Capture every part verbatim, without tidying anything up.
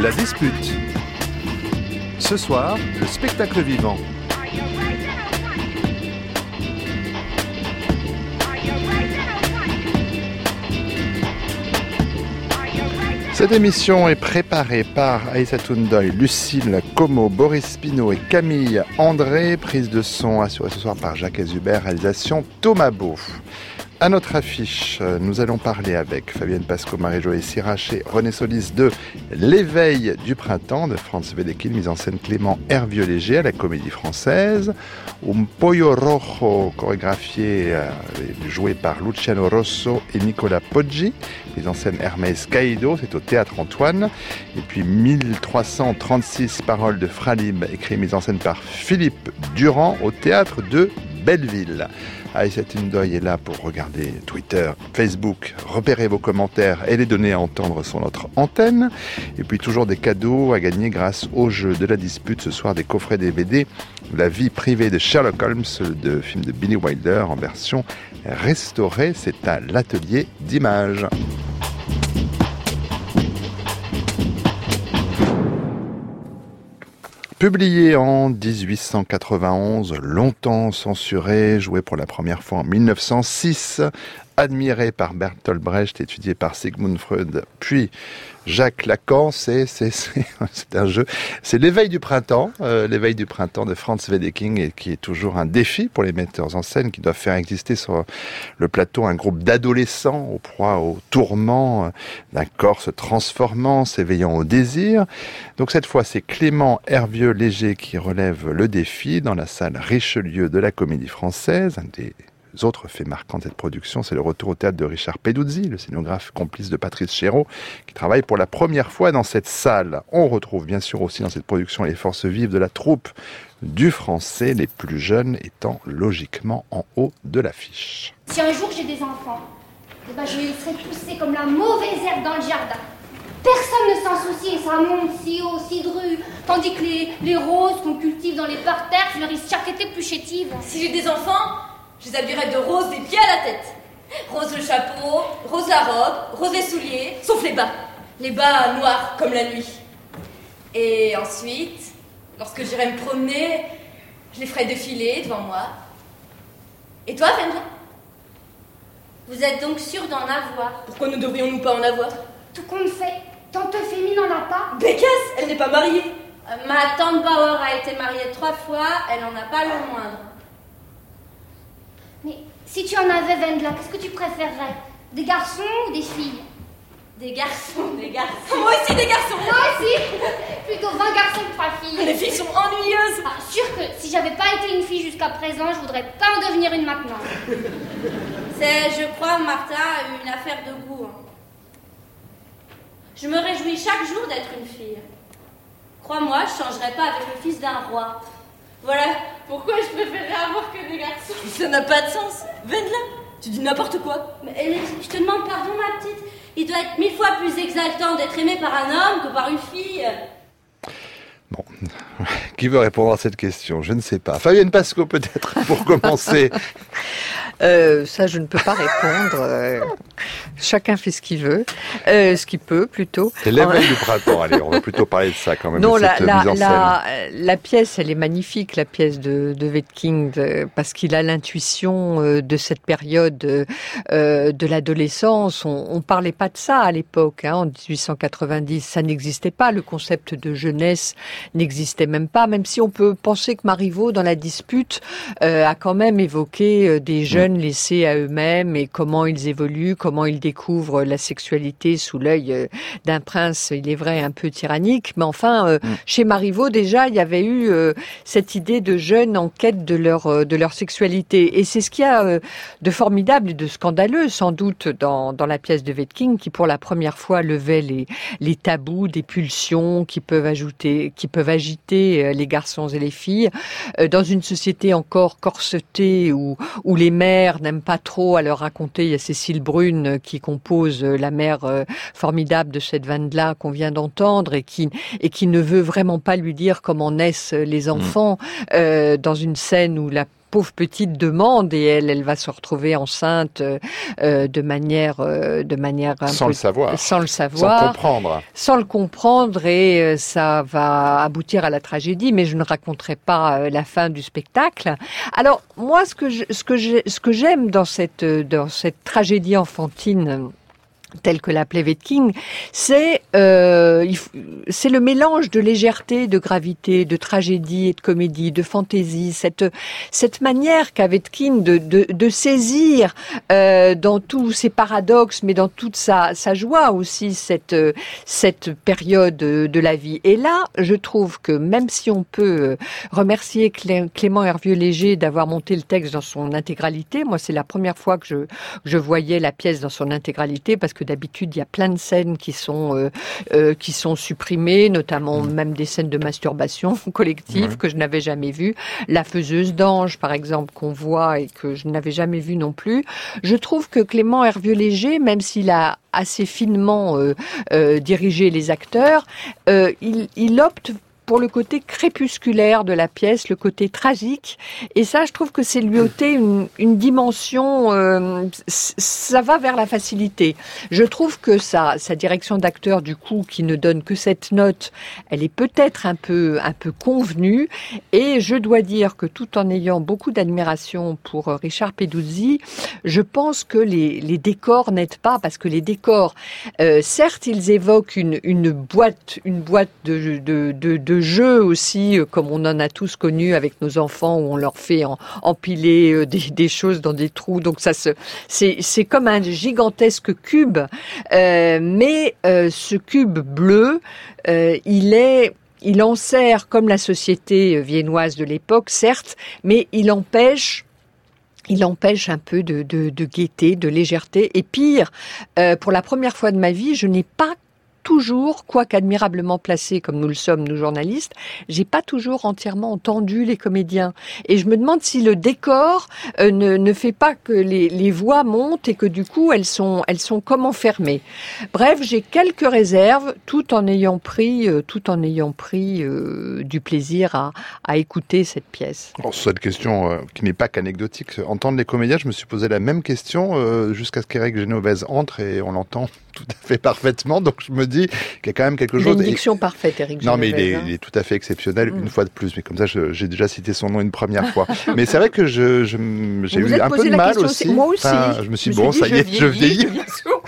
La dispute. Ce soir, le spectacle vivant. Cette émission est préparée par Aïssatou Ndoye, Lucille Como, Boris Pinault et Camille André. Prise de son assurée ce soir par Jacques Ezubert, réalisation Thomas Beau. À notre affiche, nous allons parler avec Fabienne Pasco, Marie-Joëlle Sirache et René Solis de L'éveil du printemps de Franz Wedekind, mise en scène Clément Hervieux-Léger à la Comédie Française. Un Pollo Rojo, chorégraphié et joué par Luciano Rosso et Nicola Poggi, mise en scène Hermès Caïdo, c'est au Théâtre Antoine. Et puis mille trois cent trente-six paroles de Fralib, écrit mise en scène par Philippe Durand au Théâtre de Belleville. Aïssatou Ndoye est là pour regarder Twitter, Facebook, repérer vos commentaires et les donner à entendre sur notre antenne. Et puis toujours des cadeaux à gagner grâce au jeu de la dispute. Ce soir, des coffrets D V D, La vie privée de Sherlock Holmes, de film de Billy Wilder en version restaurée. C'est à l'atelier d'images. Publié en dix-huit cent quatre-vingt-onze, longtemps censuré, joué pour la première fois en mille neuf cent six, admiré par Bertolt Brecht, étudié par Sigmund Freud, puis Jacques Lacan, c'est, c'est, c'est, c'est un jeu. C'est l'éveil du printemps, euh, l'éveil du printemps de Franz Wedekind, et qui est toujours un défi pour les metteurs en scène qui doivent faire exister sur le plateau un groupe d'adolescents aux proies aux tourments d'un corps se transformant, s'éveillant au désir. Donc cette fois, c'est Clément Hervieux-Léger qui relève le défi dans la salle Richelieu de la Comédie Française, un des autres faits marquants de cette production, c'est le retour au théâtre de Richard Peduzzi, le scénographe complice de Patrice Chéreau, qui travaille pour la première fois dans cette salle. On retrouve bien sûr aussi dans cette production les forces vives de la troupe du français, les plus jeunes étant logiquement en haut de l'affiche. Si un jour j'ai des enfants, eh ben je les laisserai pousser comme la mauvaise herbe dans le jardin. Personne ne s'en soucie et ça monte si haut, si dru. Tandis que les, les roses qu'on cultive dans les parterres, je leur ai chaque été plus chétives. Si j'ai des enfants, je les habillerai de rose des pieds à la tête. Rose le chapeau, rose la robe, rose les souliers, sauf les bas. Les bas noirs comme la nuit. Et ensuite, lorsque j'irai me promener, je les ferai défiler devant moi. Et toi, Vendla ? Vous êtes donc sûr d'en avoir ? Pourquoi ne devrions-nous pas en avoir ? Tout compte fait, tante Euphémie n'en a pas ? Bécasse, elle n'est pas mariée. euh, Ma tante Bauer a été mariée trois fois, elle n'en a pas le moindre. Mais si tu en avais, Vendla, qu'est-ce que tu préférerais ? Des garçons ou des filles ? Des garçons, des garçons. Moi aussi, des garçons. Moi aussi. Plutôt vingt garçons que trois filles. Les filles sont ennuyeuses. Ah, sûr que si j'avais pas été une fille jusqu'à présent, je voudrais pas en devenir une maintenant. C'est, je crois, Martha, une affaire de goût. Je me réjouis chaque jour d'être une fille. Crois-moi, je changerai pas avec le fils d'un roi. Voilà pourquoi je préférerais avoir que des garçons. Ça n'a pas de sens. Vendla, tu dis n'importe quoi. Mais je te demande pardon, ma petite. Il doit être mille fois plus exaltant d'être aimé par un homme que par une fille. Bon, qui veut répondre à cette question ? Je ne sais pas. Fabienne Pasco, peut-être, pour commencer. Euh, ça, je ne peux pas répondre. Euh, chacun fait ce qu'il veut, euh, ce qu'il peut plutôt. C'est l'éveil du printemps. Allez, on va plutôt parler de ça quand même. Non, de la, cette la, mise en la, scène. la pièce, elle est magnifique, la pièce de, de Wedekind, euh, parce qu'il a l'intuition euh, de cette période euh, de l'adolescence. On, on parlait pas de ça à l'époque, hein, en dix-huit cent quatre-vingt-dix. Ça n'existait pas. Le concept de jeunesse n'existait même pas, même si on peut penser que Marivaux, dans la dispute, euh, a quand même évoqué euh, des jeunes mmh. laissés à eux-mêmes et comment ils évoluent, comment ils découvrent la sexualité sous l'œil euh, d'un prince, il est vrai, un peu tyrannique. Mais enfin, euh, mmh. chez Marivaux, déjà, il y avait eu euh, cette idée de jeunes en quête de leur, euh, de leur sexualité. Et c'est ce qu'il y a euh, de formidable et de scandaleux, sans doute, dans, dans la pièce de Wedekind, qui, pour la première fois, levait les, les tabous des pulsions qui peuvent ajouter, qui peuvent agiter les garçons et les filles, dans une société encore corsetée où, où les mères n'aiment pas trop à leur raconter. Il y a Cécile Brune qui compose la mère formidable de cette Vendla qu'on vient d'entendre et qui, et qui ne veut vraiment pas lui dire comment naissent les enfants, mmh. euh, dans une scène où la pauvre petite demande et elle, elle va se retrouver enceinte euh, de manière, euh, de manière un sans peu, le savoir, sans le savoir, sans comprendre, sans le comprendre et euh, ça va aboutir à la tragédie. Mais je ne raconterai pas euh, la fin du spectacle. Alors moi, ce que je, ce que je, ce que j'aime dans cette, dans cette tragédie enfantine, tel que l'appelait Wettking, c'est euh, c'est le mélange de légèreté, de gravité, de tragédie et de comédie, de fantaisie, cette cette manière qu'a Wettking de de, de saisir euh, dans tous ses paradoxes, mais dans toute sa sa joie aussi cette cette période de la vie. Et là, je trouve que même si on peut remercier Clé, Clément Hervieux-Léger d'avoir monté le texte dans son intégralité, moi c'est la première fois que je je voyais la pièce dans son intégralité parce que que d'habitude, il y a plein de scènes qui sont euh, euh, qui sont supprimées, notamment mmh. même des scènes de masturbation collective mmh. que je n'avais jamais vues. La faiseuse d'ange, par exemple, qu'on voit et que je n'avais jamais vue non plus. Je trouve que Clément Hervieux-Léger, même s'il a assez finement euh, euh, dirigé les acteurs, euh, il, il opte pour le côté crépusculaire de la pièce, le côté tragique. Et ça, je trouve que c'est lui ôter une, une dimension, euh, ça va vers la facilité. Je trouve que sa, sa direction d'acteur, du coup, qui ne donne que cette note, elle est peut-être un peu, un peu convenue. Et je dois dire que tout en ayant beaucoup d'admiration pour Richard Peduzzi, je pense que les, les décors n'aident pas, parce que les décors, euh, certes, ils évoquent une, une boîte, une boîte de, de, de, de jeux aussi, comme on en a tous connu avec nos enfants, où on leur fait en, empiler des, des choses dans des trous. Donc ça, se, c'est, c'est comme un gigantesque cube, euh, mais euh, ce cube bleu, euh, il est... Il enserre comme la société viennoise de l'époque, certes, mais il empêche Il empêche un peu de, de, de gaieté, de légèreté. Et pire, euh, pour la première fois de ma vie, je n'ai pas toujours, quoique admirablement placé comme nous le sommes, nous journalistes, j'ai pas toujours entièrement entendu les comédiens. Et je me demande si le décor euh, ne, ne fait pas que les, les voix montent et que du coup elles sont, elles sont comme enfermées. Bref, j'ai quelques réserves, tout en ayant pris, euh, tout en ayant pris euh, du plaisir à, à écouter cette pièce. Alors, c'est une question euh, qui n'est pas qu'anecdotique. Entendre les comédiens, je me suis posé la même question euh, jusqu'à ce qu'Éric Genovese entre et on l'entend tout à fait parfaitement. Donc je me dis qu'il y a quand même quelque chose... Il a une diction et... parfaite, Éric Genovese. Non, mais il est, hein. il est tout à fait exceptionnel, mmh. une fois de plus. Mais comme ça, je, j'ai déjà cité son nom une première fois. Mais c'est vrai que je, je, j'ai vous eu un peu de mal aussi. aussi. Moi aussi. Enfin, je me suis dit, bon, dit, ça y est, je vieillis. Je vieillis.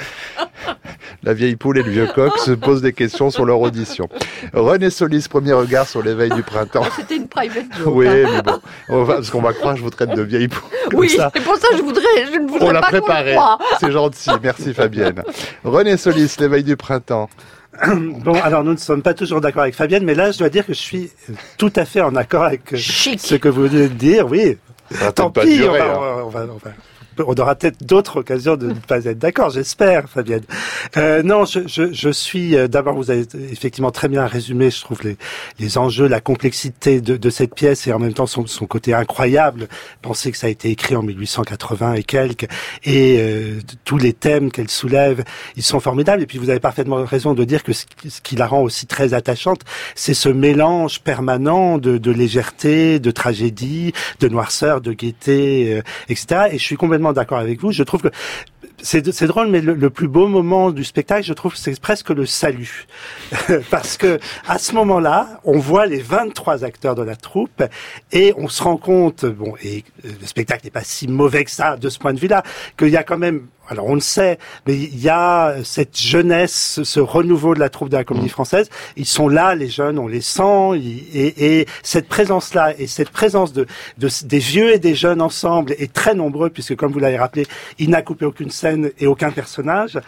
La vieille poule et le vieux coq se posent des questions sur leur audition. René Solis, premier regard sur l'éveil du printemps. C'était une private joke. Oui, hein. mais bon, on va, parce qu'on va croire que je vous traite de vieille poule. Oui, ça. c'est pour ça que je voudrais, je ne voudrais on l'a pas préparé. qu'on le croie. C'est gentil, merci Fabienne. René Solis, l'éveil du printemps. Bon, alors nous ne sommes pas toujours d'accord avec Fabienne, mais là, je dois dire que je suis tout à fait en accord avec Chic. ce que vous venez de dire. Oui, ça tant pas pis, durer, on, va, hein. on, va, on va on aura peut-être d'autres occasions de ne pas être d'accord, j'espère, Fabienne. Euh, non, je, je, je suis... D'abord, vous avez effectivement très bien résumé, je trouve, les, les enjeux, la complexité de, de cette pièce et en même temps son, son côté incroyable. Pensez que ça a été écrit en mille huit cent quatre-vingts et quelques, et euh, tous les thèmes qu'elle soulève, ils sont formidables. Et puis, vous avez parfaitement raison de dire que ce, ce qui la rend aussi très attachante, c'est ce mélange permanent de, de légèreté, de tragédie, de noirceur, de gaieté, euh, et cetera. Et je suis complètement d'accord avec vous. Je trouve que c'est, c'est drôle, mais le, le plus beau moment du spectacle, je trouve que c'est presque le salut. Parce que, à ce moment-là, on voit les vingt-trois acteurs de la troupe et on se rend compte, bon, et le spectacle n'est pas si mauvais que ça, de ce point de vue-là, qu'il y a quand même, alors on le sait, mais il y a cette jeunesse, ce renouveau de la troupe de la Comédie Française. Ils sont là, les jeunes, on les sent, et, et cette présence-là, et cette présence de, de des vieux et des jeunes ensemble est très nombreux, puisque comme vous l'avez rappelé, il n'a coupé aucune scène et aucun personnage.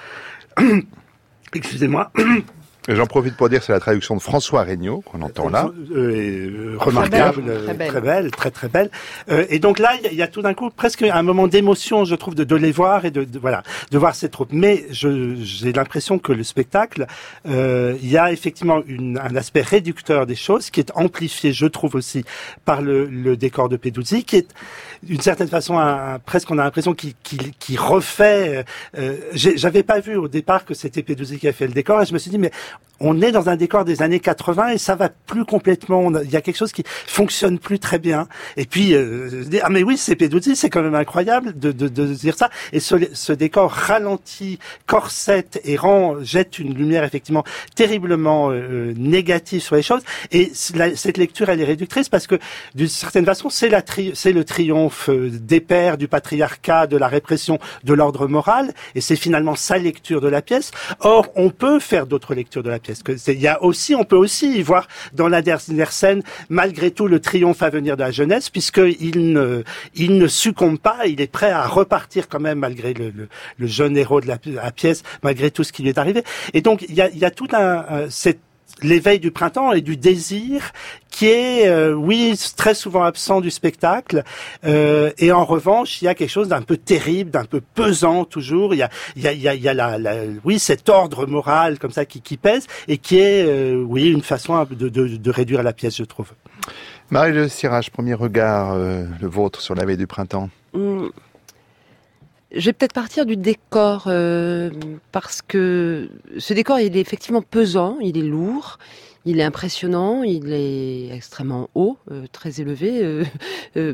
Excusez-moi. Et j'en profite pour dire que c'est la traduction de François Regnault qu'on entend là. Euh, euh, remarquable, très belle, très belle. très belle, très très belle. Euh, et donc là, il y, y a tout d'un coup presque un moment d'émotion, je trouve, de, de les voir et de, de voilà, de voir ces troupes. Mais je, j'ai l'impression que le spectacle, euh, il y a effectivement une, un aspect réducteur des choses qui est amplifié, je trouve aussi, par le, le décor de Peduzzi, qui est d'une certaine façon un, un, presque on a l'impression qu'il, qu'il, qu'il refait. Euh, j'avais pas vu au départ que c'était Peduzzi qui a fait le décor, et je me suis dit mais on est dans un décor des années quatre-vingts et ça va plus complètement. Il y a quelque chose qui fonctionne plus très bien. Et puis, euh, ah mais oui, c'est Peduzzi, c'est quand même incroyable de, de, de dire ça. Et ce, ce décor ralentit, corsette et rend, jette une lumière effectivement terriblement euh, négative sur les choses. Et la, cette lecture, elle est réductrice parce que d'une certaine façon, c'est la tri- c'est le triomphe des pères, du patriarcat, de la répression, de l'ordre moral. Et c'est finalement sa lecture de la pièce. Or, on peut faire d'autres lectures de la pièce. Que c'est, il y a aussi, on peut aussi y voir dans la dernière scène, malgré tout, le triomphe à venir de la jeunesse, puisqu'il ne, il ne succombe pas, il est prêt à repartir quand même, malgré le, le, le jeune héros de la, la pièce, malgré tout ce qui lui est arrivé. Et donc, il y a, il y a tout un, euh, cette l'éveil du printemps et du désir qui est, euh, oui, très souvent absent du spectacle. Euh, et en revanche, il y a quelque chose d'un peu terrible, d'un peu pesant toujours. Il y a, il y a, il y a, il y a la, la, oui, cet ordre moral comme ça qui, qui pèse et qui est, euh, oui, une façon de, de, de réduire la pièce, je trouve. Marie Le Sirage, premier regard, euh, le vôtre sur la veille du printemps. Mmh. Je vais peut-être partir du décor, euh, parce que ce décor, il est effectivement pesant, il est lourd, il est impressionnant, il est extrêmement haut, euh, très élevé. Euh, euh,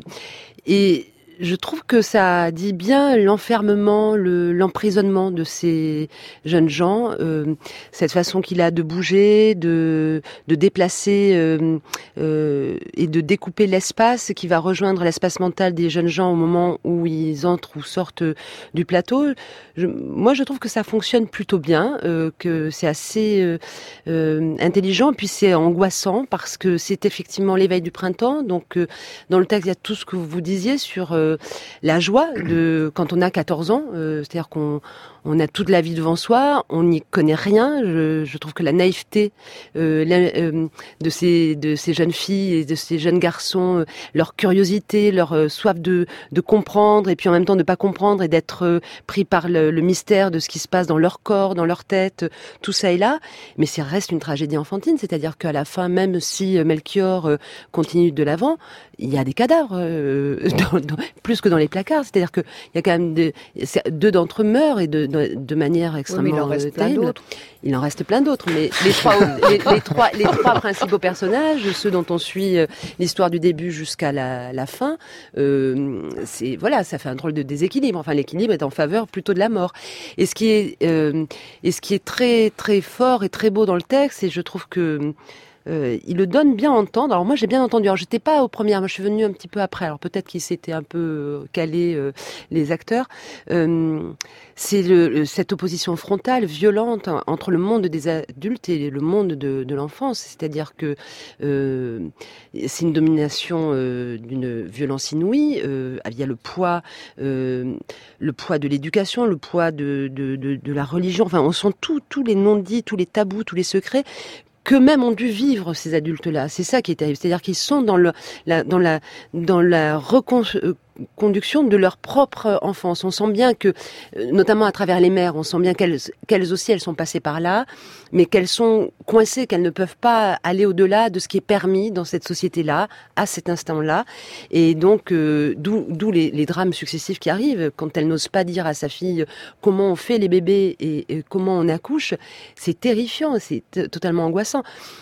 et je trouve que ça dit bien l'enfermement, le, l'emprisonnement de ces jeunes gens, euh, cette façon qu'il a de bouger, de, de déplacer euh, euh, et de découper l'espace qui va rejoindre l'espace mental des jeunes gens au moment où ils entrent ou sortent du plateau. Je, moi, je trouve que ça fonctionne plutôt bien, euh, que c'est assez euh, euh, intelligent, puis c'est angoissant parce que c'est effectivement l'éveil du printemps. Donc, euh, dans le texte, il y a tout ce que vous disiez sur euh, la joie de quand on a quatorze ans, euh, c'est-à-dire qu'on on a toute la vie devant soi, on n'y connaît rien. Je, je trouve que la naïveté euh, la, euh, de ces de ces jeunes filles et de ces jeunes garçons, euh, leur curiosité, leur euh, soif de de comprendre et puis en même temps de pas comprendre et d'être euh, pris par le, le mystère de ce qui se passe dans leur corps, dans leur tête, euh, tout ça est là. Mais ça reste une tragédie enfantine, c'est-à-dire qu'à la fin, même si euh, Melchior euh, continue de l'avant, il y a des cadavres euh, dans, dans, plus que dans les placards. C'est-à-dire que il y a quand même des, deux d'entre eux meurent et de, de, de manière extrêmement oui, il en reste plein terrible. d'autres. Il en reste plein d'autres, mais les trois, les, les trois, les trois principaux personnages, ceux dont on suit euh, l'histoire du début jusqu'à la, la fin, euh, c'est voilà, ça fait un drôle de déséquilibre. Enfin, l'équilibre est en faveur plutôt de la mort. Et ce qui est, euh, et ce qui est très très fort et très beau dans le texte, et je trouve que Euh, il le donne bien à entendre. Alors moi j'ai bien entendu. Alors j'étais pas aux premières, moi je suis venue un petit peu après. Alors peut-être qu'ils s'étaient un peu calés euh, les acteurs. Euh, c'est le, le, cette opposition frontale, violente hein, entre le monde des adultes et le monde de, de l'enfance. C'est-à-dire que euh, c'est une domination euh, d'une violence inouïe. Euh, il y a le poids, euh, le poids de l'éducation, le poids de, de, de, de la religion. Enfin, on sent tous tous les non-dits, tous les tabous, tous les secrets qu'eux-mêmes ont dû vivre, ces adultes-là. C'est ça qui est terrible. C'est-à-dire qu'ils sont dans le, la, dans la, dans la reconduction de leur propre enfance. On sent bien que, notamment à travers les mères, on sent bien qu'elles, qu'elles aussi, elles sont passées par là, mais qu'elles sont coincées, qu'elles ne peuvent pas aller au-delà de ce qui est permis dans cette société-là, à cet instant-là. Et donc, euh, d'où, d'où les, les drames successifs qui arrivent, quand elle n'ose pas dire à sa fille comment on fait les bébés et, et comment on accouche. C'est terrifiant, c'est t- totalement angoissant.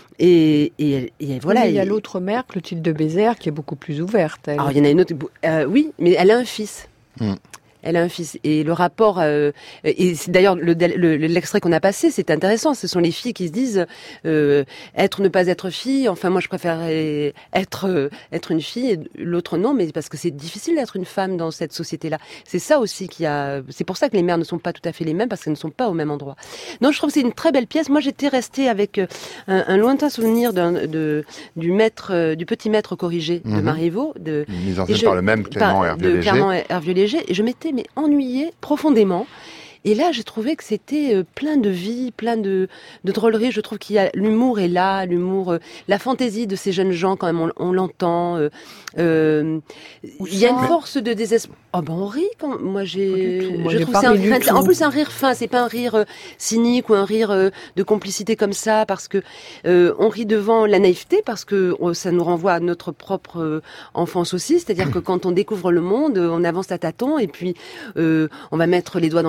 Et, et, et voilà. Oui, il y a et, l'autre mère, Clotilde de Bézère, qui est beaucoup plus ouverte. Elle. Alors, il y en a une autre. Euh, oui, mais elle a un fils. Mmh. Elle a un fils. Et le rapport, euh, et c'est d'ailleurs le, le, l'extrait qu'on a passé, c'est intéressant. Ce sont les filles qui se disent euh, être ou ne pas être fille. Enfin, moi, je préférerais être euh, être une fille, et l'autre non, mais parce que c'est difficile d'être une femme dans cette société-là. C'est ça aussi qui a. C'est pour ça que les mères ne sont pas tout à fait les mêmes, parce qu'elles ne sont pas au même endroit. Non, je trouve que c'est une très belle pièce. Moi, j'étais restée avec un, un lointain souvenir d'un, de du maître, euh, du petit maître corrigé de mmh. Marivaux, de mise en scène par le même Clément Hervieux-Léger. Clément Hervieux-Léger. Et je m'étais mais ennuyée profondément. Et là, j'ai trouvé que c'était plein de vie, plein de, de drôlerie. Je trouve qu'il y a l'humour est là, l'humour, euh, la fantaisie de ces jeunes gens quand même, on, on l'entend. Euh, euh, il y a une force de désespoir. Oh ben on rit quand moi j'ai. Moi, je j'ai trouve c'est un rire. tout. En plus, c'est un rire fin. C'est pas un rire euh, cynique ou un rire euh, de complicité comme ça, parce que euh, on rit devant la naïveté, parce que oh, ça nous renvoie à notre propre euh, enfance aussi. C'est-à-dire que quand on découvre le monde, on avance à tâtons et puis euh, on va mettre les doigts dans la prise.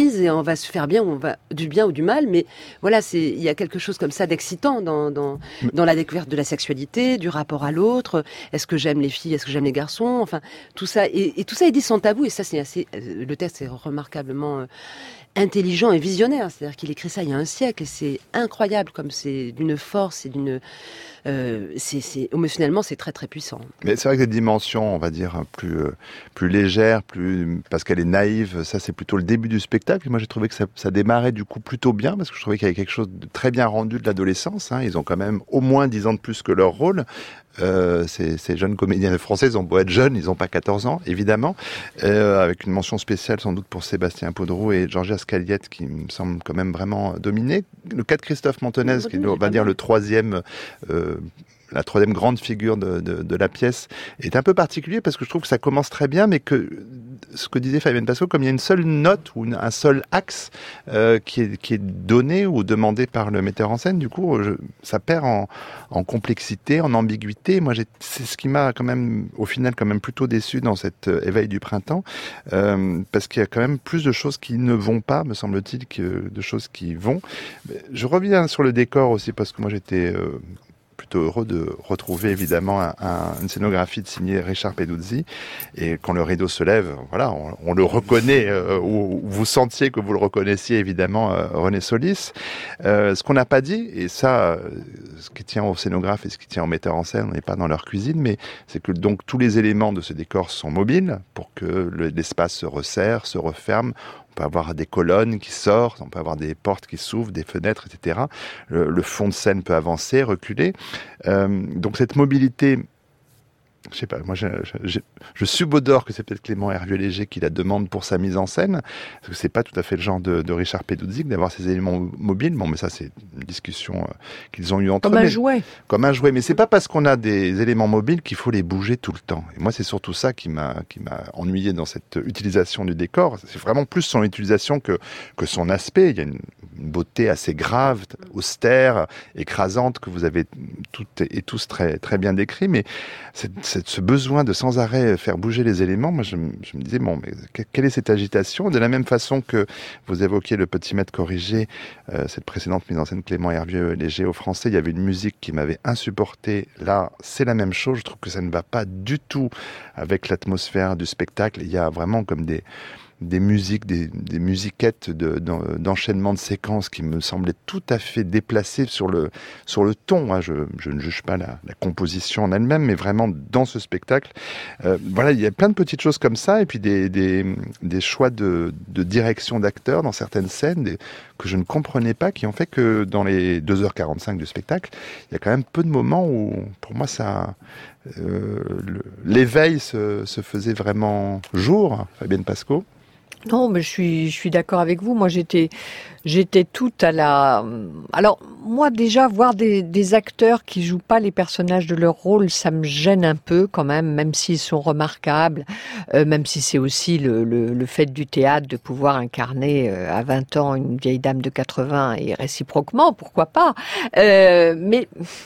surprise et on va se faire bien, on va du bien ou du mal, mais voilà, c'est il y a quelque chose comme ça d'excitant dans dans dans la découverte de la sexualité, du rapport à l'autre. Est-ce que j'aime les filles, est-ce que j'aime les garçons, enfin tout ça et, et tout ça est dit sans tabou et ça c'est assez. Le texte est remarquablement intelligent et visionnaire, c'est-à-dire qu'il écrit ça il y a un siècle et c'est incroyable comme c'est d'une force et d'une euh, c'est, c'est émotionnellement c'est très très puissant. Mais c'est vrai que des dimensions, on va dire plus euh, plus légères, plus parce qu'elle est naïve, ça c'est plutôt le début du spectacle. Moi j'ai trouvé que ça, ça démarrait du coup plutôt bien parce que je trouvais qu'il y avait quelque chose de très bien rendu de l'adolescence. Hein. Ils ont quand même au moins dix ans de plus que leur rôle. Euh, ces, ces jeunes comédiens français, ils ont beau être jeunes, ils n'ont pas quatorze ans, évidemment, euh, avec une mention spéciale sans doute pour Sébastien Poudrou et Georgia Scaliette, qui me semble quand même vraiment dominé. Le cas de Christophe Montenez, qui on va dire le troisième, euh, la troisième grande figure de, de, de la pièce, est un peu particulier parce que je trouve que ça commence très bien, mais que ce que disait Fabienne Pasco, comme il y a une seule note ou une, un seul axe euh, qui, est, qui est donné ou demandé par le metteur en scène, du coup, je, ça perd en, en complexité, en ambiguïté. Moi, j'ai, c'est ce qui m'a quand même, au final, quand même plutôt déçu dans cet euh, éveil du printemps, euh, parce qu'il y a quand même plus de choses qui ne vont pas, me semble-t-il, que de choses qui vont. Je reviens sur le décor aussi, parce que moi, j'étais euh, plutôt heureux de retrouver évidemment un, un, une scénographie de signé Richard Peduzzi, et quand le rideau se lève, voilà, on, on le reconnaît, euh, ou, ou vous sentiez que vous le reconnaissiez évidemment, euh, René Solis. Euh, ce qu'on n'a pas dit, et ça, euh, ce qui tient au scénographe et ce qui tient au metteur en scène, on n'est pas dans leur cuisine, mais c'est que donc tous les éléments de ce décor sont mobiles pour que le, l'espace se resserre, se referme. On peut avoir des colonnes qui sortent, on peut avoir des portes qui s'ouvrent, des fenêtres, et cetera. Le, le fond de scène peut avancer, reculer. Euh, donc cette mobilité, je sais pas, moi je, je, je subodore que c'est peut-être Clément Hervieux-Léger qui la demande pour sa mise en scène, parce que c'est pas tout à fait le genre de, de Richard Peduzzi d'avoir ces éléments mobiles. Bon, mais ça c'est une discussion euh, qu'ils ont eue entre eux. Comme un mais, jouet. Comme un jouet, mais c'est pas parce qu'on a des éléments mobiles qu'il faut les bouger tout le temps. Et moi c'est surtout ça qui m'a qui m'a ennuyé dans cette utilisation du décor. C'est vraiment plus son utilisation que que son aspect. Il y a une, une beauté assez grave, austère, écrasante que vous avez toutes et tous très très bien décrit, mais c'est C'est ce besoin de sans arrêt faire bouger les éléments, moi je, je me disais, bon, mais quelle est cette agitation? De la même façon que vous évoquiez le Petit Maître corrigé, euh, cette précédente mise en scène Clément Hervieux-Léger au français, il y avait une musique qui m'avait insupporté. Là, c'est la même chose, je trouve que ça ne va pas du tout avec l'atmosphère du spectacle. Il y a vraiment comme des... des musiques, des, des musiquettes de, d'enchaînement de séquences qui me semblaient tout à fait déplacées sur le, sur le ton. Hein. Je, je ne juge pas la, la composition en elle-même, mais vraiment dans ce spectacle. Euh, voilà, il y a plein de petites choses comme ça, et puis des, des, des choix de, de direction d'acteurs dans certaines scènes des, que je ne comprenais pas, qui ont fait que dans les deux heures quarante-cinq du spectacle, il y a quand même peu de moments où, pour moi, ça... Euh, le, l'éveil se, se faisait vraiment jour, Fabienne Pasco. Non, mais je suis, je suis d'accord avec vous. Moi, j'étais, j'étais toute à la. Alors, moi, déjà, voir des, des acteurs qui jouent pas les personnages de leur rôle, ça me gêne un peu quand même, même s'ils sont remarquables, euh, même si c'est aussi le, le, le fait du théâtre de pouvoir incarner euh, à vingt ans une vieille dame de quatre-vingts et réciproquement, pourquoi pas. Euh, mais.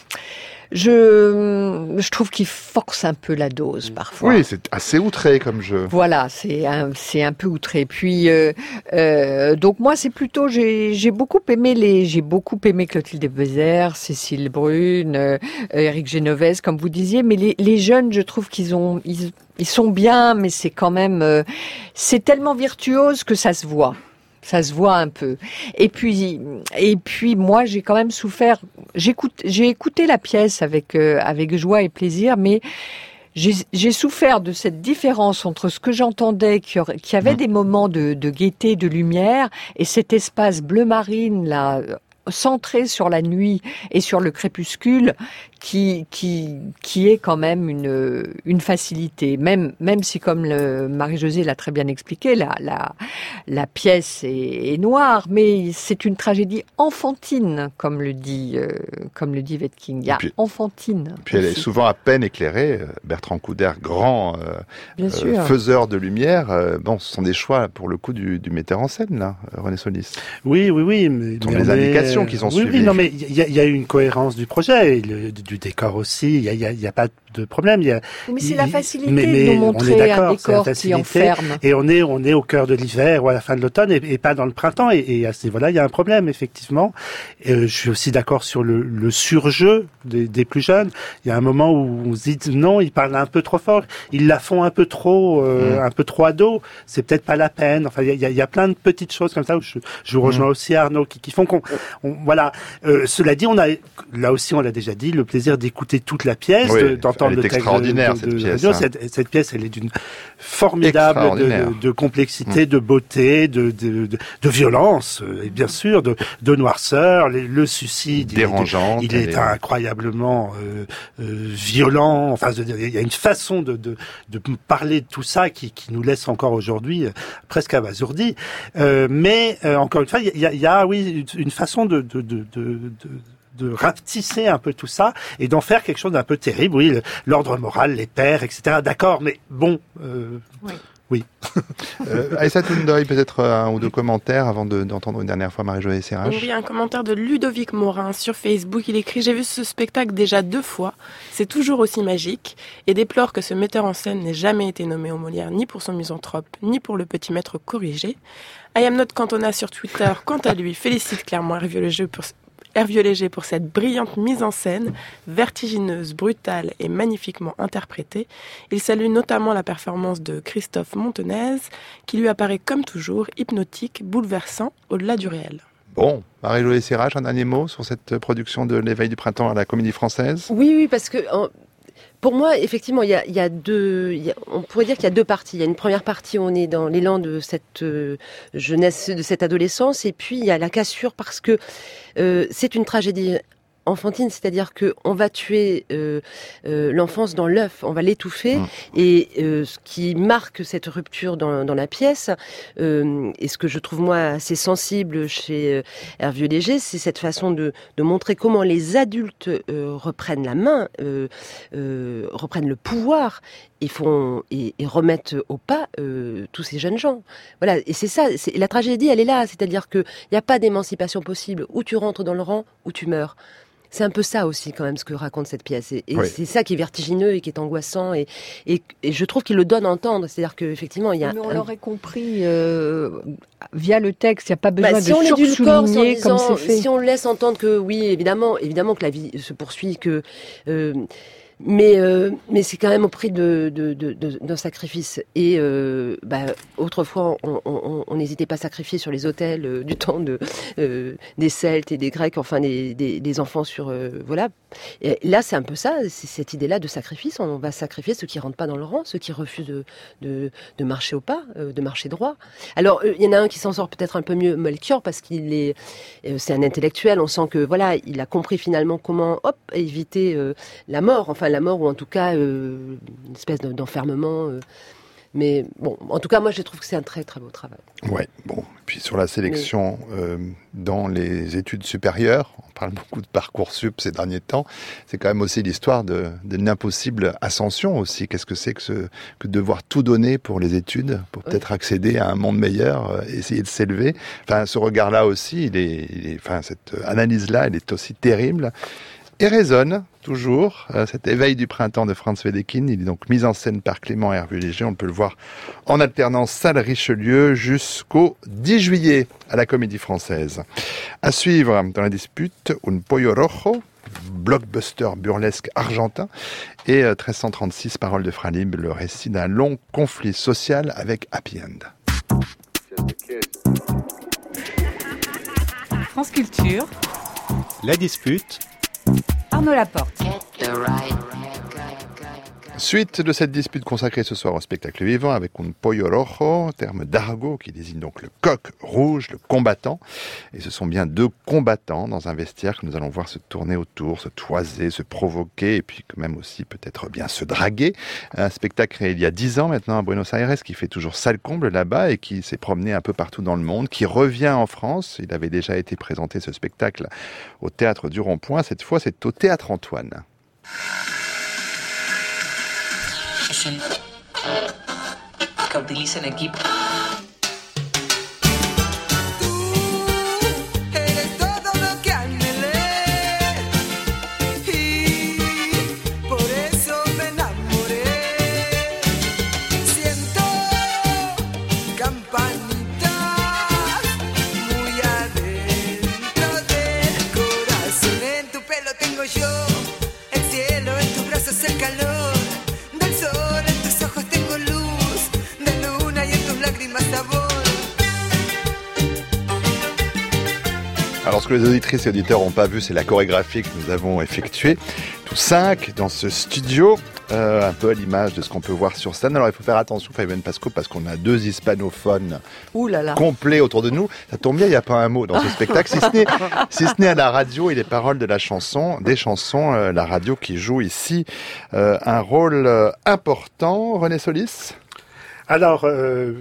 Je, je trouve qu'il force un peu la dose parfois. Oui, c'est assez outré comme jeu. Voilà, c'est un, c'est un peu outré. Puis euh, euh, donc moi c'est plutôt j'ai j'ai beaucoup aimé les j'ai beaucoup aimé Clotilde Bézère, Cécile Brune, euh, Éric Genovese comme vous disiez. Mais les les jeunes, je trouve qu'ils ont ils ils sont bien, mais c'est quand même euh, c'est tellement virtuose que ça se voit. Ça se voit un peu. Et puis, et puis moi, j'ai quand même souffert. J'écoute, j'ai écouté la pièce avec euh, avec joie et plaisir, mais j'ai, j'ai souffert de cette différence entre ce que j'entendais, qu'il y, aurait, qu'il y avait des moments de, de gaieté, de lumière, et cet espace bleu marine là, centré sur la nuit et sur le crépuscule, qui qui qui est quand même une une facilité, même même si comme le Marie-Josée l'a très bien expliqué, la la la pièce est, est noire, mais c'est une tragédie enfantine, comme le dit euh, comme le dit Vetking. Il y a puis, enfantine. Puis aussi. Elle est souvent à peine éclairée. Bertrand Couder, grand euh, euh, faiseur de lumière, euh, bon, ce sont des choix pour le coup du, du metteur en scène là, René Solis. Oui, oui, oui. Mais, ce sont mais des indications est... qui sont oui, suivies. Oui, non, mais il y, y a eu une cohérence du projet, le, du du décor aussi. Il y a, il y a, il y a pas de problème. Il y a, mais c'est il, la facilité mais, mais de nous montrer un décor qui enferme. Et on est, on est au cœur de l'hiver ou à la fin de l'automne et, et pas dans le printemps. Et, et à ce niveau-là, il y a un problème, effectivement. Et, euh, je suis aussi d'accord sur le, le surjeu des, des plus jeunes. Il y a un moment où on se dit non, ils parlent un peu trop fort. Ils la font un peu trop, euh, mmh. un peu trop ado. C'est peut-être pas la peine. Enfin, il y a, il y a plein de petites choses comme ça où je, je rejoins mmh. aussi Arnaud qui, qui font qu'on, on, voilà. Euh, cela dit, on a, là aussi, on l'a déjà dit, le plaisir d'écouter toute la pièce, oui, de, d'entendre le texte extraordinaire, de, cette de, pièce. de, Hein. Cette, cette pièce, elle est d'une formidable de, de, de complexité, mmh. de beauté, de, de, de, de violence, et bien sûr, de, de noirceur. Le, le suicide, dérangeant. Il est, il est incroyablement euh, euh, violent. Enfin, je veux dire, il y a une façon de, de, de parler de tout ça qui, qui nous laisse encore aujourd'hui euh, presque abasourdis. Euh, mais euh, encore une fois, il y a, il y a oui une façon de, de, de, de, de de rapetisser un peu tout ça et d'en faire quelque chose d'un peu terrible. Oui, l'ordre moral, les pères, et cetera. D'accord, mais bon... Euh, oui. Oui. euh, Aïssatou N'Doye, peut-être un ou deux commentaires avant de, d'entendre une dernière fois Marie-Joëlle Serrage. Oui, un commentaire de Ludovic Morin sur Facebook. Il écrit « J'ai vu ce spectacle déjà deux fois. C'est toujours aussi magique et déplore que ce metteur en scène n'ait jamais été nommé au Molière ni pour son misanthrope ni pour le petit maître corrigé. I am not Cantona sur Twitter, quant à lui, félicite clairement Hervieux Léger pour... Hervieux Léger pour cette brillante mise en scène, vertigineuse, brutale et magnifiquement interprétée. Il salue notamment la performance de Christophe Montenez, qui lui apparaît comme toujours hypnotique, bouleversant, au-delà du réel. Bon, Marie-Joëlle Serrage, un dernier mot sur cette production de l'Éveil du printemps à la Comédie Française ? Oui, oui, parce que... En... Pour moi, effectivement, il y a, il y a deux. Il y a, on pourrait dire qu'il y a deux parties. Il y a une première partie où on est dans l'élan de cette euh, jeunesse, de cette adolescence, et puis il y a la cassure parce que euh, c'est une tragédie enfantine, c'est-à-dire que on va tuer euh, euh, l'enfance dans l'œuf, on va l'étouffer, mmh. et euh, ce qui marque cette rupture dans, dans la pièce, euh, et ce que je trouve moi assez sensible chez euh, Hervieux Léger, c'est cette façon de, de montrer comment les adultes euh, reprennent la main, euh, euh, reprennent le pouvoir et font et, et remettent au pas euh, tous ces jeunes gens. Voilà, et c'est ça, c'est, la tragédie, elle est là, c'est-à-dire que il n'y a pas d'émancipation possible. Ou tu rentres dans le rang, ou tu meurs. C'est un peu ça aussi quand même ce que raconte cette pièce et, et oui. c'est ça qui est vertigineux et qui est angoissant et, et, et je trouve qu'il le donne à entendre, c'est-à-dire qu'effectivement il y a... Mais on un... l'aurait compris euh, via le texte, il n'y a pas besoin bah, de si sursouligner comme c'est fait. Si on laisse entendre que oui, évidemment, évidemment que la vie se poursuit, que... Euh, Mais euh, mais c'est quand même au prix de, de, de, de d'un sacrifice. Et euh, bah, autrefois, on n'hésitait pas à sacrifier sur les autels euh, du temps de euh, des Celtes et des Grecs, enfin des, des, des enfants sur euh, voilà. Et là, c'est un peu ça, c'est cette idée-là de sacrifice. On va sacrifier ceux qui rentrent pas dans le rang, ceux qui refusent de de, de marcher au pas, euh, de marcher droit. Alors, il euh, y en a un qui s'en sort peut-être un peu mieux, Melchior, parce qu'il est euh, c'est un intellectuel. On sent que voilà, il a compris finalement comment hop éviter euh, la mort. Enfin, la mort ou en tout cas euh, une espèce d'enfermement. Euh. Mais bon, en tout cas, moi, je trouve que c'est un très très beau travail. Ouais, bon. Puis sur la sélection Mais... euh, dans les études supérieures, on parle beaucoup de Parcoursup ces derniers temps. C'est quand même aussi l'histoire de, d'une impossible ascension aussi. Qu'est-ce que c'est que, ce, que de devoir tout donner pour les études, pour peut-être oui. accéder à un monde meilleur, euh, essayer de s'élever. Enfin, ce regard-là aussi, il est, il est, enfin, cette analyse-là, elle est aussi terrible. Et résonne toujours euh, cet éveil du printemps de Franz Wedekind. Il est donc mis en scène par Clément Hervieux Léger. On peut le voir en alternance salle Richelieu jusqu'au dix juillet à la Comédie Française. À suivre dans la dispute, Un Pollo Rojo, blockbuster burlesque argentin, et euh, treize cent trente-six, Paroles de Fralib, le récit d'un long conflit social avec Happy End. France Culture. La dispute. Arnaud Laporte. Suite de cette dispute consacrée ce soir au spectacle vivant avec un pollo rojo, terme d'argot qui désigne donc le coq rouge, le combattant. Et ce sont bien deux combattants dans un vestiaire que nous allons voir se tourner autour, se toiser, se provoquer et puis quand même aussi peut-être bien se draguer. Un spectacle créé il y a dix ans maintenant à Buenos Aires qui fait toujours salle comble là-bas et qui s'est promené un peu partout dans le monde, qui revient en France. Il avait déjà été présenté ce spectacle au Théâtre du Rond-Point. Cette fois, c'est au Théâtre Antoine. Que utilicen equipo. Tú eres todo lo que anhelé y Alors, ce que les auditrices et auditeurs n'ont pas vu, c'est la chorégraphie que nous avons effectuée, tous cinq, dans ce studio, euh, un peu à l'image de ce qu'on peut voir sur scène. Alors, il faut faire attention, Fabienne Pasco, parce qu'on a deux hispanophones Ouh là là. complets autour de nous. Ça tombe bien, il n'y a pas un mot dans ce spectacle, si ce n'est, si ce n'est à la radio et les paroles de la chanson, des chansons, euh, la radio qui joue ici euh, un rôle euh, important. René Solis ? Alors... Euh...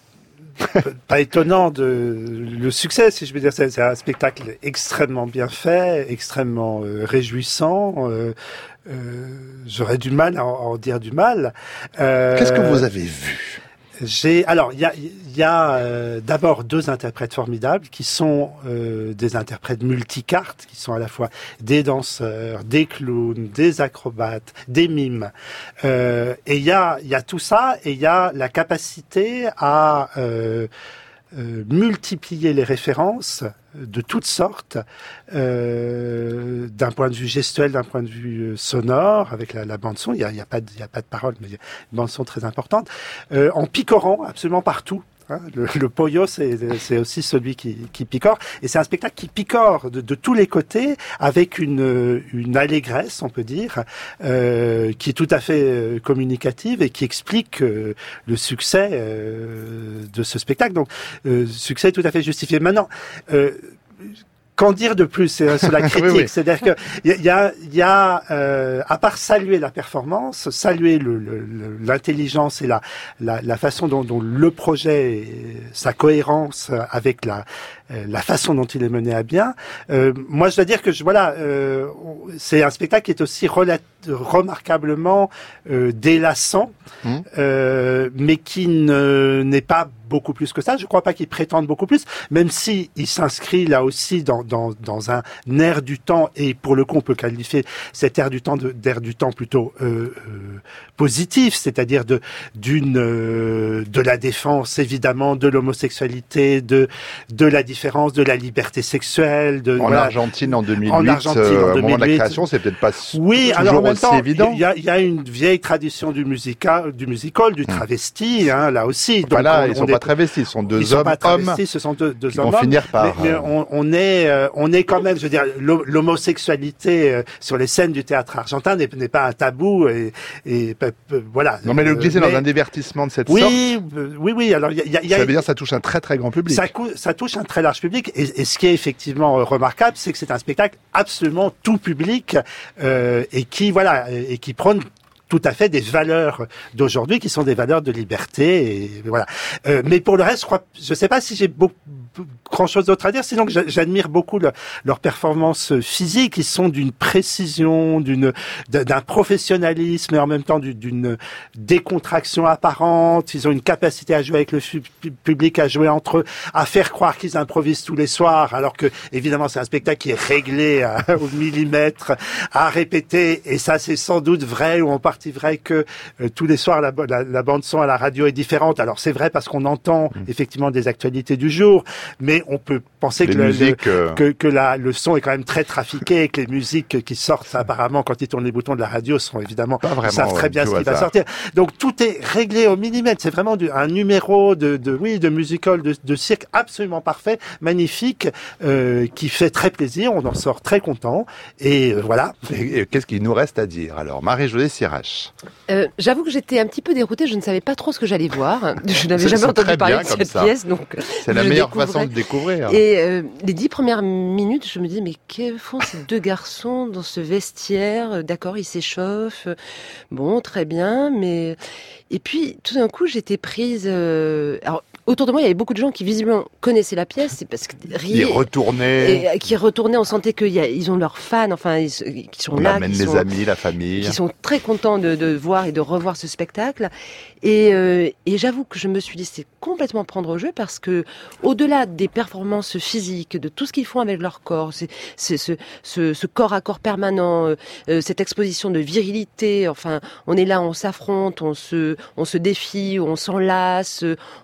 pas étonnant de le succès, si je veux dire, c'est, c'est un spectacle extrêmement bien fait, extrêmement euh, réjouissant. Euh, euh, j'aurais du mal à en, à en dire du mal. Euh, Qu'est-ce que vous avez vu ? J'ai alors il y a il y a euh, d'abord deux interprètes formidables qui sont euh, des interprètes multicartes, qui sont à la fois des danseurs, des clowns, des acrobates, des mimes. Euh, et il y a il y a tout ça et il y a la capacité à euh, euh, multiplier les références de toutes sortes, euh, d'un point de vue gestuel, d'un point de vue sonore, avec la, la bande son, il y a, il y a pas de, il y a pas de parole, mais il y a une bande son très importante, euh, en picorant absolument partout. Hein, le, le Pollo, c'est, c'est aussi celui qui, qui picore, et c'est un spectacle qui picore de, de tous les côtés, avec une, une allégresse, on peut dire, euh, qui est tout à fait communicative et qui explique euh, le succès euh, de ce spectacle. Donc, euh, succès tout à fait justifié. Maintenant, euh, qu'en dire de plus c'est, c'est la critique, oui, oui. C'est-à-dire que il y a, il y a euh, à part saluer la performance, saluer le, le, l'intelligence et la, la, la façon dont, dont le projet, sa cohérence avec la, la façon dont il est mené à bien. Euh, moi, je dois dire que je, voilà, euh, c'est un spectacle qui est aussi relat- remarquablement euh, délassant, mmh. euh, mais qui ne, n'est pas beaucoup plus que ça. Je ne crois pas qu'il prétende beaucoup plus, même si il s'inscrit là aussi dans, dans, dans un air du temps, et pour le coup, on peut qualifier cet air du temps de, d'air du temps plutôt euh, euh, positif, c'est-à-dire de, d'une, euh, de la défense, évidemment, de l'homosexualité, de, de la différence, de la liberté sexuelle. De, en voilà. Argentine en deux mille huit, en Argentine, euh, en deux mille huit. Au moment de la création, c'est peut-être pas oui, toujours alors en même aussi temps, évident. Il y a, il y a une vieille tradition du musical, du musical, du travesti, hein, là aussi. Donc voilà, on, ils on sont est, pas travestis, ils sont deux ils hommes, sont pas travestis, hommes. Ce sont deux, deux qui hommes. vont finir par. Mais, mais on, on est, euh, on est quand même, je veux dire, l'homosexualité euh, sur les scènes du théâtre argentin n'est, n'est pas un tabou et, et euh, voilà. Non, mais le glisser mais, dans un divertissement de cette oui, sorte. Oui, oui, oui. Alors, il y a, y a, ça veut dire que ça touche un très très grand public. Ça, cou- ça touche un très large public. Et, et ce qui est effectivement remarquable, c'est que c'est un spectacle absolument tout public euh, et qui, voilà, et qui prône tout à fait des valeurs d'aujourd'hui qui sont des valeurs de liberté et voilà. Euh, mais pour le reste, je crois, je sais pas si j'ai beaucoup grand chose d'autre à dire, sinon que j'admire beaucoup le, leurs performances physiques. Ils sont d'une précision, d'une, d'un professionnalisme et en même temps d'une décontraction apparente. Ils ont une capacité à jouer avec le public, à jouer entre eux, à faire croire qu'ils improvisent tous les soirs, alors que évidemment c'est un spectacle qui est réglé à, au millimètre, à répéter. Et ça, c'est sans doute vrai ou en partie vrai que euh, tous les soirs la, la, la bande son à la radio est différente. Alors c'est vrai parce qu'on entend mmh. effectivement des actualités du jour. Mais on peut penser que, musiques, le, euh... que, que la, le son est quand même très trafiqué et que les musiques qui sortent apparemment quand ils tournent les boutons de la radio sont évidemment, ils savent très bien ce qui va sortir. Donc tout est réglé au millimètre. C'est vraiment du, un numéro de, de, oui, de musical, de, de cirque absolument parfait, magnifique, euh, qui fait très plaisir. On en sort très content. Et euh, voilà. Et, et qu'est-ce qu'il nous reste à dire alors, Marie-Josée Sirache? euh, J'avoue que j'étais un petit peu déroutée. Je ne savais pas trop ce que j'allais voir. Je n'avais jamais entendu parler de cette ça. pièce, donc c'est la meilleure façon de découvrir. Et euh, les dix premières minutes, je me dis, mais que font ces deux garçons dans ce vestiaire? D'accord, ils s'échauffent. Bon, très bien, mais... Et puis, tout d'un coup, j'étais prise... Euh... Alors, autour de moi, il y avait beaucoup de gens qui, visiblement, connaissaient la pièce. C'est parce que riaient. Ils retournaient. Et, qui retournaient, on sentait qu'ils ont leurs fans, enfin, ils, qui sont on là. amène qui les sont, amis, la famille. Qui sont très contents de, de voir et de revoir ce spectacle. Et, euh, et j'avoue que je me suis dit, c'est complètement prendre au jeu parce que, au-delà des performances physiques, de tout ce qu'ils font avec leur corps, c'est, c'est ce, ce, ce corps à corps permanent, euh, cette exposition de virilité, enfin, on est là, on s'affronte, on se, on se défie, on s'enlace, on s'empoigne.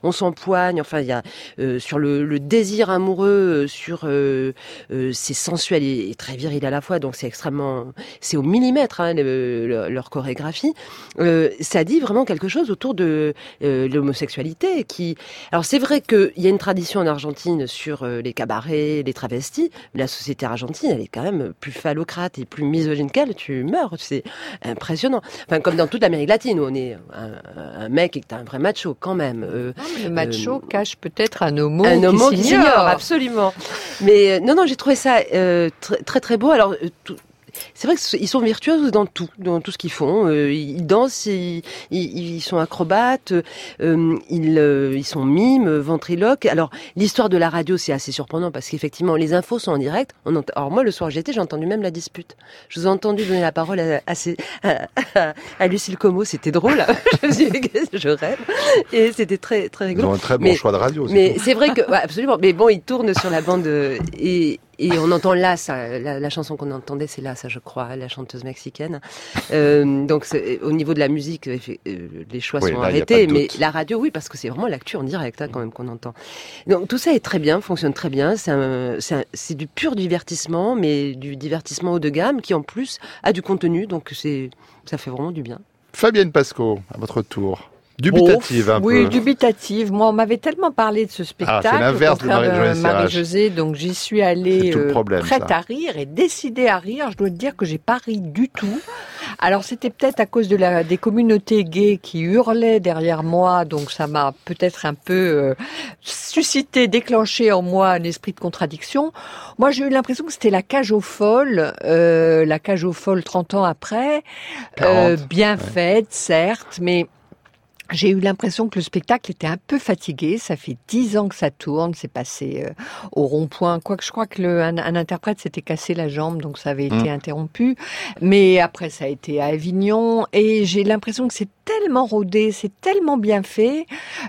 soigne. Enfin, il y a euh, sur le, le désir amoureux, euh, sur euh, euh, c'est sensuel et, et très viril à la fois. Donc c'est extrêmement, c'est au millimètre hein, le, le, leur chorégraphie. Euh, ça dit vraiment quelque chose autour de euh, l'homosexualité. Qui, alors c'est vrai qu'il y a une tradition en Argentine sur euh, les cabarets, les travestis. Mais la société argentine, elle est quand même plus phallocrate et plus misogyne qu'elle. Tu meurs, c'est impressionnant. Enfin, comme dans toute l'Amérique latine, où on est un, un mec et que t'as un vrai macho quand même. Euh, non, mais le macho euh, cache peut-être un homo, un qui homo s'ignore. qui s'ignore, absolument. Mais euh, non, non, j'ai trouvé ça euh, très, très très beau. Alors euh, tout, c'est vrai qu'ils sont virtuoses dans tout, dans tout ce qu'ils font. Euh, ils dansent, ils, ils, ils sont acrobates, euh, ils, euh, ils sont mimes, ventriloques. Alors l'histoire de la radio, c'est assez surprenant parce qu'effectivement les infos sont en direct. On ent... Alors moi le soir où j'étais, j'ai entendu même la dispute. Je vous ai entendu donner la parole à, à, à, à, à Lucille Como, c'était drôle. je me suis dit, je rêve et c'était très très rigolo. Ils ont un très bon mais, choix de radio. C'est mais tout. c'est vrai que ouais, absolument. Mais bon, ils tournent sur la bande euh, et Et on entend là, ça, la, la chanson qu'on entendait, c'est là, ça je crois, la chanteuse mexicaine. Euh, donc c'est, au niveau de la musique, euh, les choix oui, sont là, arrêtés, mais la radio, oui, parce que c'est vraiment l'actu en direct hein, quand même qu'on entend. Donc tout ça est très bien, fonctionne très bien. C'est, un, c'est, un, c'est du pur divertissement, mais du divertissement haut de gamme qui en plus a du contenu, donc c'est, ça fait vraiment du bien. Fabienne Pasco, à votre tour. Dubitative oh, un oui, peu. Oui, dubitative. Moi, on m'avait tellement parlé de ce spectacle. Ah, c'est l'inverse de Marie-Josée Marie-Josée, donc j'y suis allée euh, problème, prête ça. à rire et décidée à rire. Je dois te dire que j'ai pas ri du tout. Alors, c'était peut-être à cause de la, des communautés gays qui hurlaient derrière moi, donc ça m'a peut-être un peu euh, suscité, déclenché en moi un esprit de contradiction. Moi, j'ai eu l'impression que c'était la cage aux folles, euh, la cage aux folles trente ans après, euh, bien ouais. faite, certes, mais j'ai eu l'impression que le spectacle était un peu fatigué. Ça fait dix ans que ça tourne. C'est passé euh, au rond-point. Quoique je crois que le, un, un interprète s'était cassé la jambe, donc ça avait été mmh. interrompu. Mais après, ça a été à Avignon. Et j'ai l'impression que c'est tellement rodé, c'est tellement bien fait,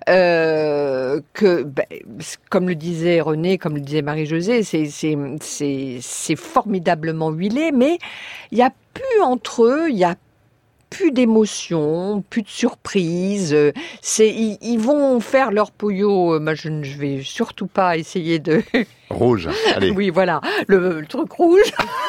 euh, que, ben, comme le disait René, comme le disait Marie-Josée, c'est, c'est, c'est, c'est formidablement huilé. Mais il n'y a plus entre eux, il y a plus d'émotion, plus de surprise. C'est, ils, ils vont faire leur poyo. Moi, je ne je vais surtout pas essayer de... Rouge, allez. Oui, voilà, le, le truc rouge.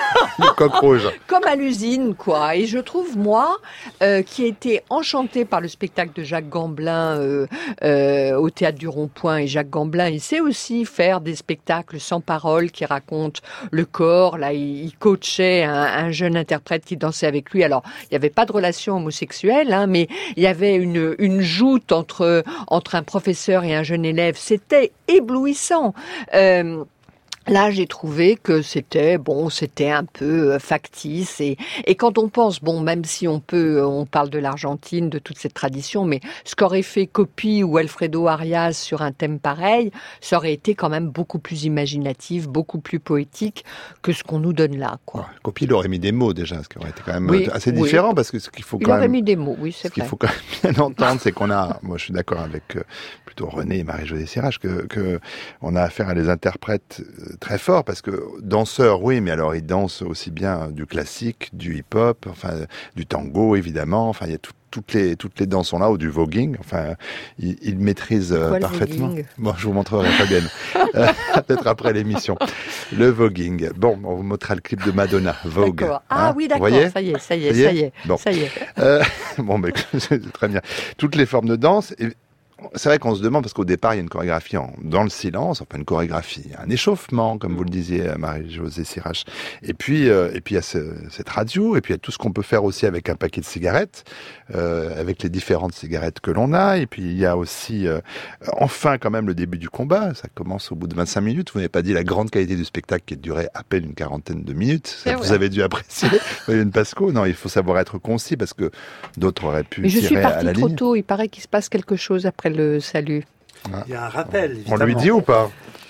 Le coq rouge. Comme à l'usine, quoi. Et je trouve, moi, euh, qui ai été enchantée par le spectacle de Jacques Gamblin euh, euh, au Théâtre du Rond-Point, et Jacques Gamblin, il sait aussi faire des spectacles sans parole qui racontent le corps. Là, il, il coachait un, un jeune interprète qui dansait avec lui. Alors, il n'y avait pas de relation homosexuelle, hein, mais il y avait une, une joute entre, entre un professeur et un jeune élève. C'était éblouissant. Euh, Là, j'ai trouvé que c'était bon, c'était un peu factice et et quand on pense, bon, même si on peut, on parle de l'Argentine, de toute cette tradition, mais ce qu'aurait fait Coppi ou Alfredo Arias sur un thème pareil, ça aurait été quand même beaucoup plus imaginatif, beaucoup plus poétique que ce qu'on nous donne là, quoi. Ouais, Coppi, il aurait mis des mots déjà, ce qui aurait été quand même oui, assez oui. différent parce que ce qu'il faut il quand aurait même. mis des mots, oui, c'est ce qu'il vrai. faut quand même bien entendre, c'est qu'on a, moi, je suis d'accord avec euh, plutôt René et Marie-Josée Sirach, que que on a affaire à des interprètes très forts parce que danseurs, oui, mais alors ils dansent aussi bien du classique, du hip-hop, enfin du tango évidemment, enfin il y a tout, toutes les toutes les danses sont là ou du voguing, enfin ils, ils maîtrisent euh, parfaitement. Bon, je vous montrerai Fabienne, euh, peut-être après l'émission. Le voguing. Bon, on vous montrera le clip de Madonna, Vogue. D'accord. Ah hein, oui, d'accord. Ça y est, ça y est, ça y est. Bon, ça y est. Euh, bon, mais c'est très bien. Toutes les formes de danse. Et, c'est vrai qu'on se demande, parce qu'au départ, il y a une chorégraphie en, dans le silence, enfin une chorégraphie, un échauffement, comme vous le disiez, Marie-Josée Sirach. Et puis, euh, et puis il y a ce, cette radio, et puis il y a tout ce qu'on peut faire aussi avec un paquet de cigarettes, euh, avec les différentes cigarettes que l'on a. Et puis il y a aussi, euh, enfin, quand même, le début du combat. Ça commence au bout de vingt-cinq minutes. Vous n'avez pas dit la grande qualité du spectacle qui durait à peine une quarantaine de minutes. Ça, vous avez dû apprécier. Fabienne Pasco, non, il faut savoir être concis, parce que d'autres auraient pu Mais je tirer suis à la partie trop ligne. tôt. Il paraît qu'il se passe quelque chose après le salut. Il y a un rappel, évidemment. On lui dit ou pas?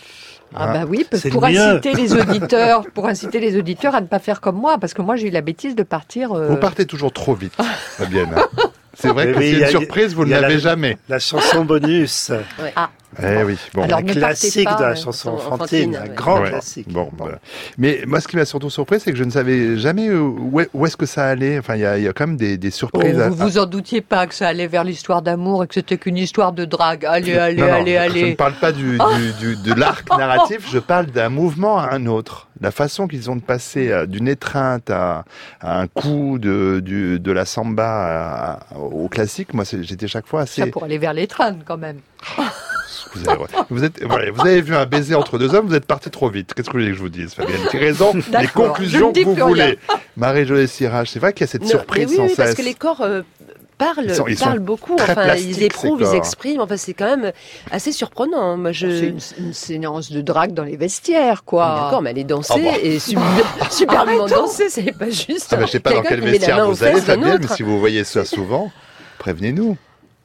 Ah bah oui, c'est pour mieux. inciter les auditeurs, pour inciter les auditeurs à ne pas faire comme moi, parce que moi j'ai eu la bêtise de partir. Euh... Vous partez toujours trop vite, Fabienne. C'est vrai Mais que oui, c'est il une y a- surprise, vous il ne y a l'avez la- jamais. La chanson bonus. Ah, Eh oui, bon. Alors, un ne classique partez pas, de la euh, chanson enfantine, enfantine, un ouais. grand Ouais. classique. Bon, voilà. Mais moi, ce qui m'a surtout surpris, c'est que je ne savais jamais où est, où est-ce que ça allait. Enfin, il y a, il y a quand même des, des Oh, surprises. à- vous vous en doutiez pas que ça allait vers l'histoire d'amour et que c'était qu'une histoire de drague. Allez, allez, Non, non, allez, je, allez. je ne parle pas du, du, du- de l'arc narratif, je parle d'un mouvement à un autre. La façon qu'ils ont de passer euh, d'une étreinte à, à un coup de, du, de la samba à- à- au classique, moi c'est- j'étais chaque fois assez... Ça pour aller vers les trains, quand même. Vous avez, vous, êtes, voilà, vous avez vu un baiser entre deux hommes, vous êtes parti trop vite. Qu'est-ce que vous voulez que je vous dise, Fabienne? J'ai raison, les D'accord, conclusions je ne dis que vous plus voulez. rien. Marie-Josée Sirage, c'est vrai qu'il y a cette Non, surprise mais oui, sans oui, cesse. parce que les corps euh, parlent, Ils sont- ils sont parlent beaucoup. très Enfin, plastiques, ils ces éprouvent, corps. ils expriment. Enfin, c'est quand même assez surprenant. Moi, je. C'est une, une séance de drague dans les vestiaires, quoi. D'accord, mais elle est dansée Ah bon. et sub- superbement dansée, c'est pas juste. Ah ben, je sais pas dans quelqu'un quel qui met la vestiaire main aux vous allez, fesses d'un Fabienne, mais autre. si vous voyez ça souvent, prévenez-nous.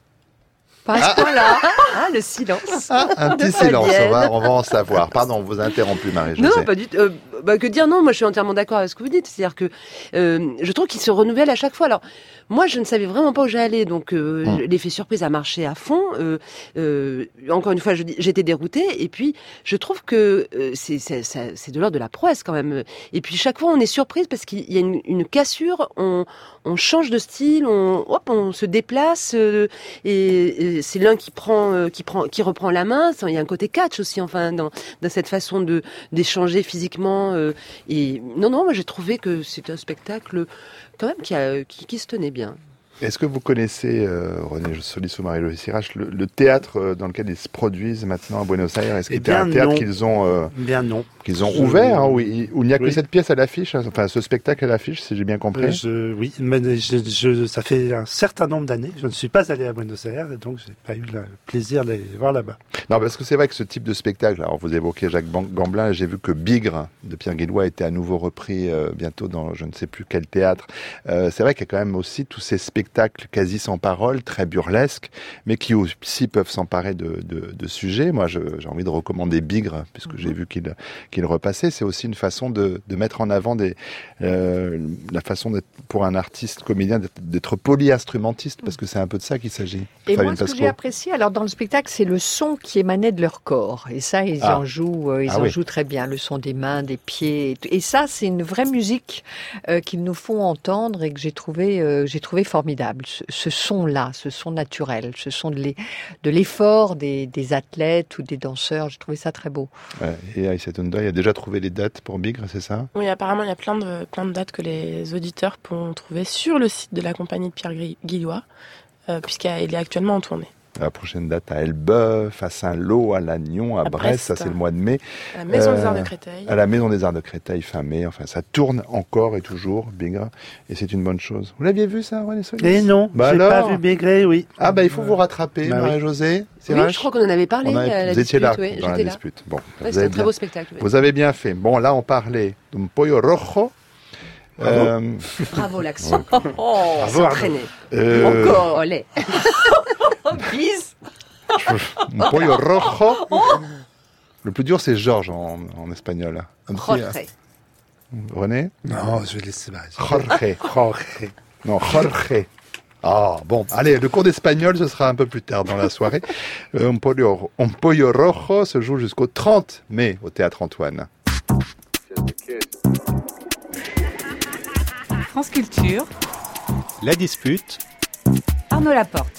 Pas à ce point-là. Ah, le silence. Ah, un petit De silence, on Fabienne. va, on va en savoir. Pardon, on vous a interrompu, Marie-Josée. Non, non, pas du tout. Euh, bah, que dire non, moi je suis entièrement d'accord avec ce que vous dites. C'est-à-dire que euh, je trouve qu'il se renouvelle à chaque fois. Alors, moi je ne savais vraiment pas où j'allais, donc euh, Hum. l'effet surprise a marché à fond. Euh, euh, encore une fois, je dis- j'étais déroutée. Et puis, je trouve que euh, c'est c'est- ça- c'est de l'ordre de la prouesse quand même. Et puis, chaque fois, on est surprise parce qu'il y a une, une cassure, on, on change de style, on, hop, on se déplace, euh, et, et c'est l'un qui prend, euh, qui prend, qui reprend la main. Il y a un côté catch aussi, enfin, dans, dans cette façon de d'échanger physiquement. euh, et non, non, moi j'ai trouvé que c'est un spectacle quand même qui, a, qui, qui se tenait bien. Est-ce que vous connaissez, euh, René Solis ou Marie-Josée Sirage, le, le théâtre euh, dans lequel ils se produisent maintenant à Buenos Aires? Est-ce que Eh c'était bien, un théâtre non. qu'ils ont, euh, Bien non. qu'ils ont Je- ouvert, hein, où il où il n'y a que Oui. cette pièce à l'affiche, hein, enfin ce spectacle à l'affiche, si j'ai bien compris? Euh, je, oui, mais je, je- ça fait un certain nombre d'années que je ne suis pas allé à Buenos Aires, et donc j'ai pas eu le plaisir d'aller voir là-bas. Non, parce que c'est vrai que ce type de spectacle, alors vous évoquez Jacques Ban- Gamblin, et j'ai vu que Bigre de Pierre Guillois était à nouveau repris euh, bientôt dans je ne sais plus quel théâtre. Euh, c'est vrai qu'il y a quand même aussi tous ces spectacles quasi sans parole, très burlesques, mais qui aussi peuvent s'emparer de, de, de sujets. Moi, je- j'ai envie de recommander Bigre, puisque j'ai vu qu'il qu'il repassait. C'est aussi une façon de, de mettre en avant des, euh, la façon d'être, pour un artiste comédien d'être, d'être polyinstrumentiste, parce que c'est un peu de ça qu'il s'agit. Et Fabienne moi, ce que Pasco. j'ai apprécié, alors dans le spectacle, c'est le son qui émanait de leur corps. Et ça, ils Ah. en jouent, euh, ils Ah en oui. jouent très bien. Le son des mains, des pieds. Et, tout. Et ça, c'est une vraie musique euh, qu'ils nous font entendre et que j'ai trouvé, euh, j'ai trouvé formidable. Ce, ce son-là, ce son naturel, ce son de l'e- de l'effort des, des athlètes ou des danseurs. J'ai trouvé ça très beau. Ouais, et Aïssa Toundoy a déjà trouvé les dates pour Bigre, c'est ça? Oui, apparemment, il y a plein de, plein de dates que les auditeurs pourront trouver sur le site de la compagnie de Pierre Gui- Guillois, euh, puisqu'il est actuellement en tournée. La prochaine date à Elbeuf, à Saint-Lô, à Lannion, à, À Brest, Brest. ça c'est le mois de mai. À la Maison des Euh, Arts de Créteil. À la Maison des Arts de Créteil, fin mai. Enfin, ça tourne encore et toujours, Bigre, et c'est une bonne chose. Vous l'aviez vu ça, René Solis? Et non, Bah j'ai alors pas vu Maigret, oui. Ah bah il faut vous rattraper, Bah oui. Marie-Josée. C'est Oui, vrai je crois qu'on en avait parlé On avait- à la Vous étiez là dispute, oui, dans la j'étais là. dispute. Bon, Ouais, vous, c'était avez un très bien, beau spectacle. oui. vous avez bien fait. Bon, là on parlait d'un pollo rojo. Euh, Bravo l'accent. Oh, Bravo, Arnaud. S'entraîner. euh, Encore, olé. Bis. un pollo rojo. Le plus dur c'est Georges en, en espagnol. Un petit, Jorge. euh, René? Non, je vais laisser ma... Jorge. Jorge. Non, Jorge. Ah, bon. Allez, le cours d'espagnol, ce sera un peu plus tard dans la soirée. Euh, Un pollo, un pollo rojo se joue jusqu'au trente mai au Théâtre Antoine. France Culture, La dispute, Arnaud Laporte.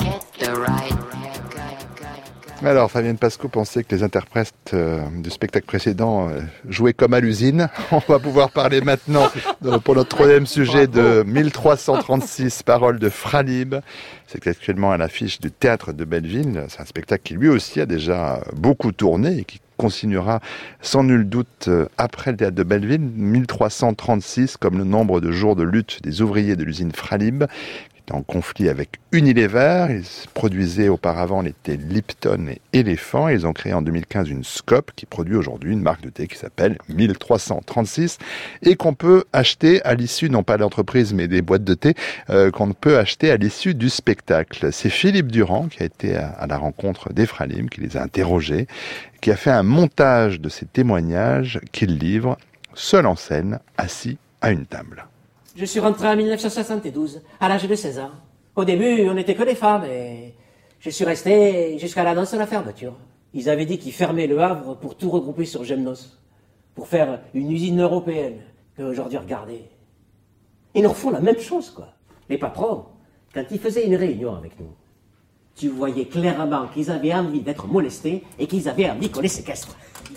Alors, Fabienne Pasco pensait que les interprètes euh, du spectacle précédent euh, jouaient comme à l'usine. On va pouvoir parler maintenant, de- pour notre troisième sujet, de mille trois cent trente-six paroles de Fralib. C'est actuellement à l'affiche du Théâtre de Belleville. C'est un spectacle qui lui aussi a déjà beaucoup tourné et qui continuera sans nul doute euh, après le Théâtre de Belleville. mille trois cent trente-six comme le nombre de jours de lutte des ouvriers de l'usine Fralib, en conflit avec Unilever. Ils produisaient auparavant les thés Lipton et Éléphant. Ils ont créé en deux mille quinze une Scope qui produit aujourd'hui une marque de thé qui s'appelle mille trois cent trente-six et qu'on peut acheter à l'issue, non pas d'entreprise mais des boîtes de thé, euh, qu'on peut acheter à l'issue du spectacle. C'est Philippe Durand qui a été à, à la rencontre des Fralib, qui les a interrogés, qui a fait un montage de ces témoignages qu'il livre seul en scène, assis à une table. Je suis rentré en mille neuf cent soixante-douze, à l'âge de seize ans. Au début, on n'était que des femmes et je suis resté jusqu'à l'annonce de la fermeture. Ils avaient dit qu'ils fermaient le Havre pour tout regrouper sur Gemnos, pour faire une usine européenne. Et aujourd'hui, regardez. Ils nous refont la même chose, quoi. Les patrons, quand ils faisaient une réunion avec nous, tu voyais clairement qu'ils avaient envie d'être molestés et qu'ils avaient envie qu'on les séquestre.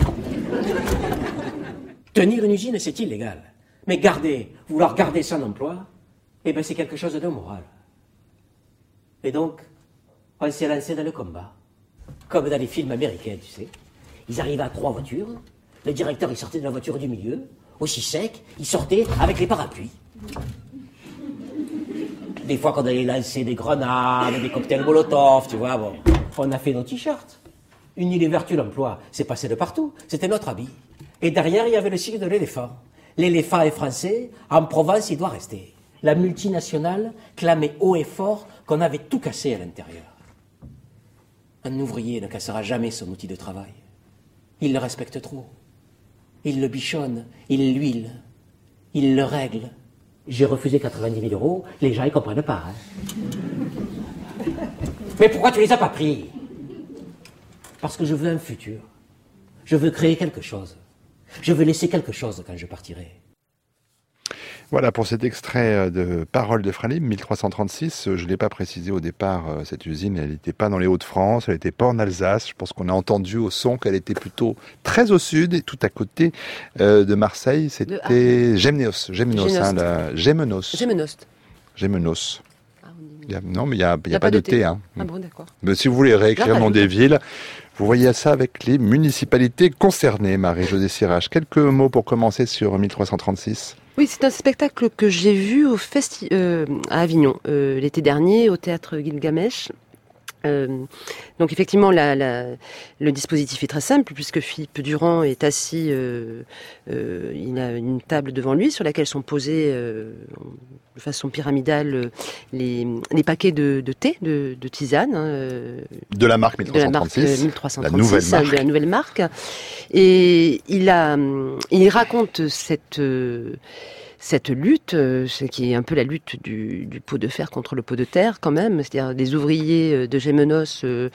Tenir une usine, c'est illégal. Mais garder, vouloir garder son emploi, eh ben c'est quelque chose de moral. Et donc, on s'est lancé dans le combat. Comme dans les films américains, tu sais. Ils arrivaient à trois voitures. Le directeur, il sortait de la voiture du milieu. Aussi sec, il sortait avec les parapluies. Des fois, quand on allait lancer des grenades, des cocktails Molotov, tu vois, bon. On a fait nos t-shirts. Unilever tue l'emploi, c'est passé de partout. C'était notre habit. Et derrière, il y avait le signe de l'éléphant. L'éléphant est français, en Provence, il doit rester. La multinationale clamait haut et fort qu'on avait tout cassé à l'intérieur. Un ouvrier ne cassera jamais son outil de travail. Il le respecte trop. Il le bichonne, il l'huile, il le règle. J'ai refusé quatre-vingt-dix mille euros, les gens ils comprennent pas. Hein. Mais pourquoi tu les as pas pris? Parce que je veux un futur. Je veux créer quelque chose. Je veux laisser quelque chose quand je partirai. Voilà pour cet extrait de Paroles de Fralib, mille trois cent trente-six. Je ne l'ai pas précisé au départ, cette usine, elle n'était pas dans les Hauts-de-France, elle n'était pas en Alsace. Je pense qu'on a entendu au son qu'elle était plutôt très au sud et tout à côté euh, de Marseille. C'était Gémenos. Gémenos, hein, la... Gémenos. Gémenost. Gémenos. Ah, il y a... Non, mais il n'y a, a, a pas, pas de T. Hein. Ah bon, d'accord. Mais si vous voulez réécrire le nom des villes, vous voyez ça avec les municipalités concernées, Marie-Josée Sirach. Quelques mots pour commencer sur mille trois cent trente-six. Oui, c'est un spectacle que j'ai vu au festi- euh, à Avignon euh, l'été dernier au théâtre Gilgamesh. Euh, donc effectivement, la, la, le dispositif est très simple puisque Philippe Durand est assis, euh, euh, il a une table devant lui sur laquelle sont posés euh, de façon pyramidale les, les paquets de, de thé, de, de tisane. Hein, de la marque mille trois cent trente-six, de la marque mille trois cent trente-six, la nouvelle marque. De la nouvelle marque. Et il a, il raconte cette cette lutte, ce qui est un peu la lutte du, du pot de fer contre le pot de terre quand même, c'est-à-dire des ouvriers de Gémenos euh,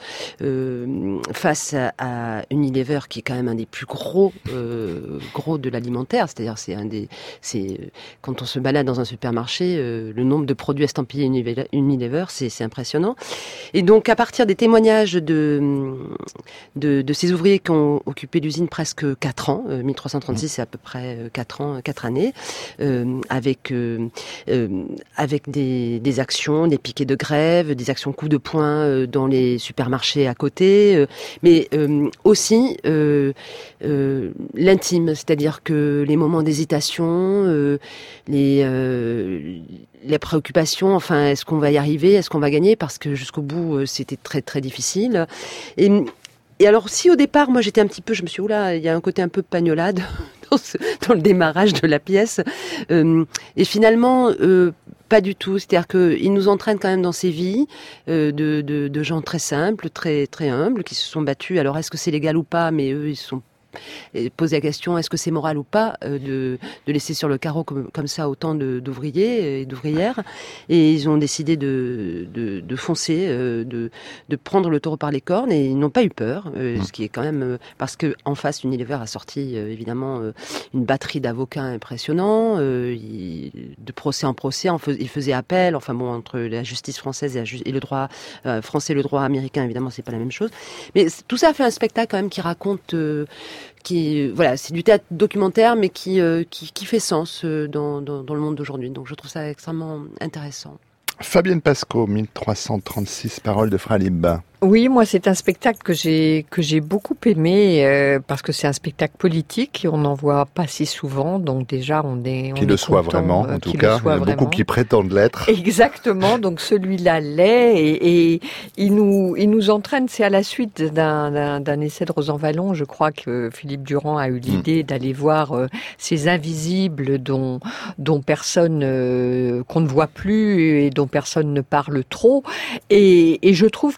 euh, face à, à Unilever qui est quand même un des plus gros euh, gros de l'alimentaire, c'est-à-dire c'est un des, c'est quand on se balade dans un supermarché, euh, le nombre de produits estampillés Unilever, c'est, c'est impressionnant. Et donc à partir des témoignages de de, de ces ouvriers qui ont occupé l'usine presque quatre ans, euh, mille trois cent trente-six c'est à peu près quatre ans, quatre années. Euh, avec euh, euh, avec des, des actions, des piquets de grève, des actions coup de poing euh, dans les supermarchés à côté, euh, mais euh, aussi euh, euh, l'intime, c'est-à-dire que les moments d'hésitation, euh, les euh, les préoccupations, enfin, est-ce qu'on va y arriver, est-ce qu'on va gagner, parce que jusqu'au bout, euh, c'était très très difficile. Et Et alors, si au départ, moi, j'étais un petit peu, je me suis dit, oula, il y a un côté un peu pagnolade dans, ce, dans le démarrage de la pièce. Euh, et finalement, euh, pas du tout. C'est-à-dire qu'il nous entraîne quand même dans ces vies euh, de, de, de gens très simples, très très humbles, qui se sont battus. Alors, est-ce que c'est légal ou pas? Mais eux, ils se sont poser la question, est-ce que c'est moral ou pas euh, de, de laisser sur le carreau comme, comme ça autant de, d'ouvriers et d'ouvrières, et ils ont décidé de, de, de foncer, euh, de, de prendre le taureau par les cornes, et ils n'ont pas eu peur, euh, ce qui est quand même, euh, parce que en face, Unilever a sorti euh, évidemment euh, une batterie d'avocats impressionnants, euh, il, de procès en procès, en fais, ils faisaient appel, enfin bon, entre la justice française et, la ju- et le droit euh, français et le droit américain, évidemment, c'est pas la même chose, mais tout ça fait un spectacle quand même qui raconte euh, qui, voilà, c'est du théâtre documentaire, mais qui, euh, qui, qui fait sens euh, dans, dans, dans le monde d'aujourd'hui. Donc je trouve ça extrêmement intéressant. Fabienne Pasco, mille trois cent trente-six, Paroles de Fralib. Oui, moi c'est un spectacle que j'ai que j'ai beaucoup aimé euh, parce que c'est un spectacle politique et on n'en voit pas si souvent, donc déjà on est qui on le est soit content, vraiment, euh, en tout cas, il y a beaucoup qui prétendent l'être. Exactement, donc celui-là l'est et, et il nous il nous entraîne. C'est à la suite d'un d'un, d'un essai de Rosan Vallon, je crois que Philippe Durand a eu l'idée mmh. d'aller voir euh, ces invisibles dont dont personne euh, qu'on ne voit plus et dont personne ne parle trop, et, et je trouve qu'il leur donne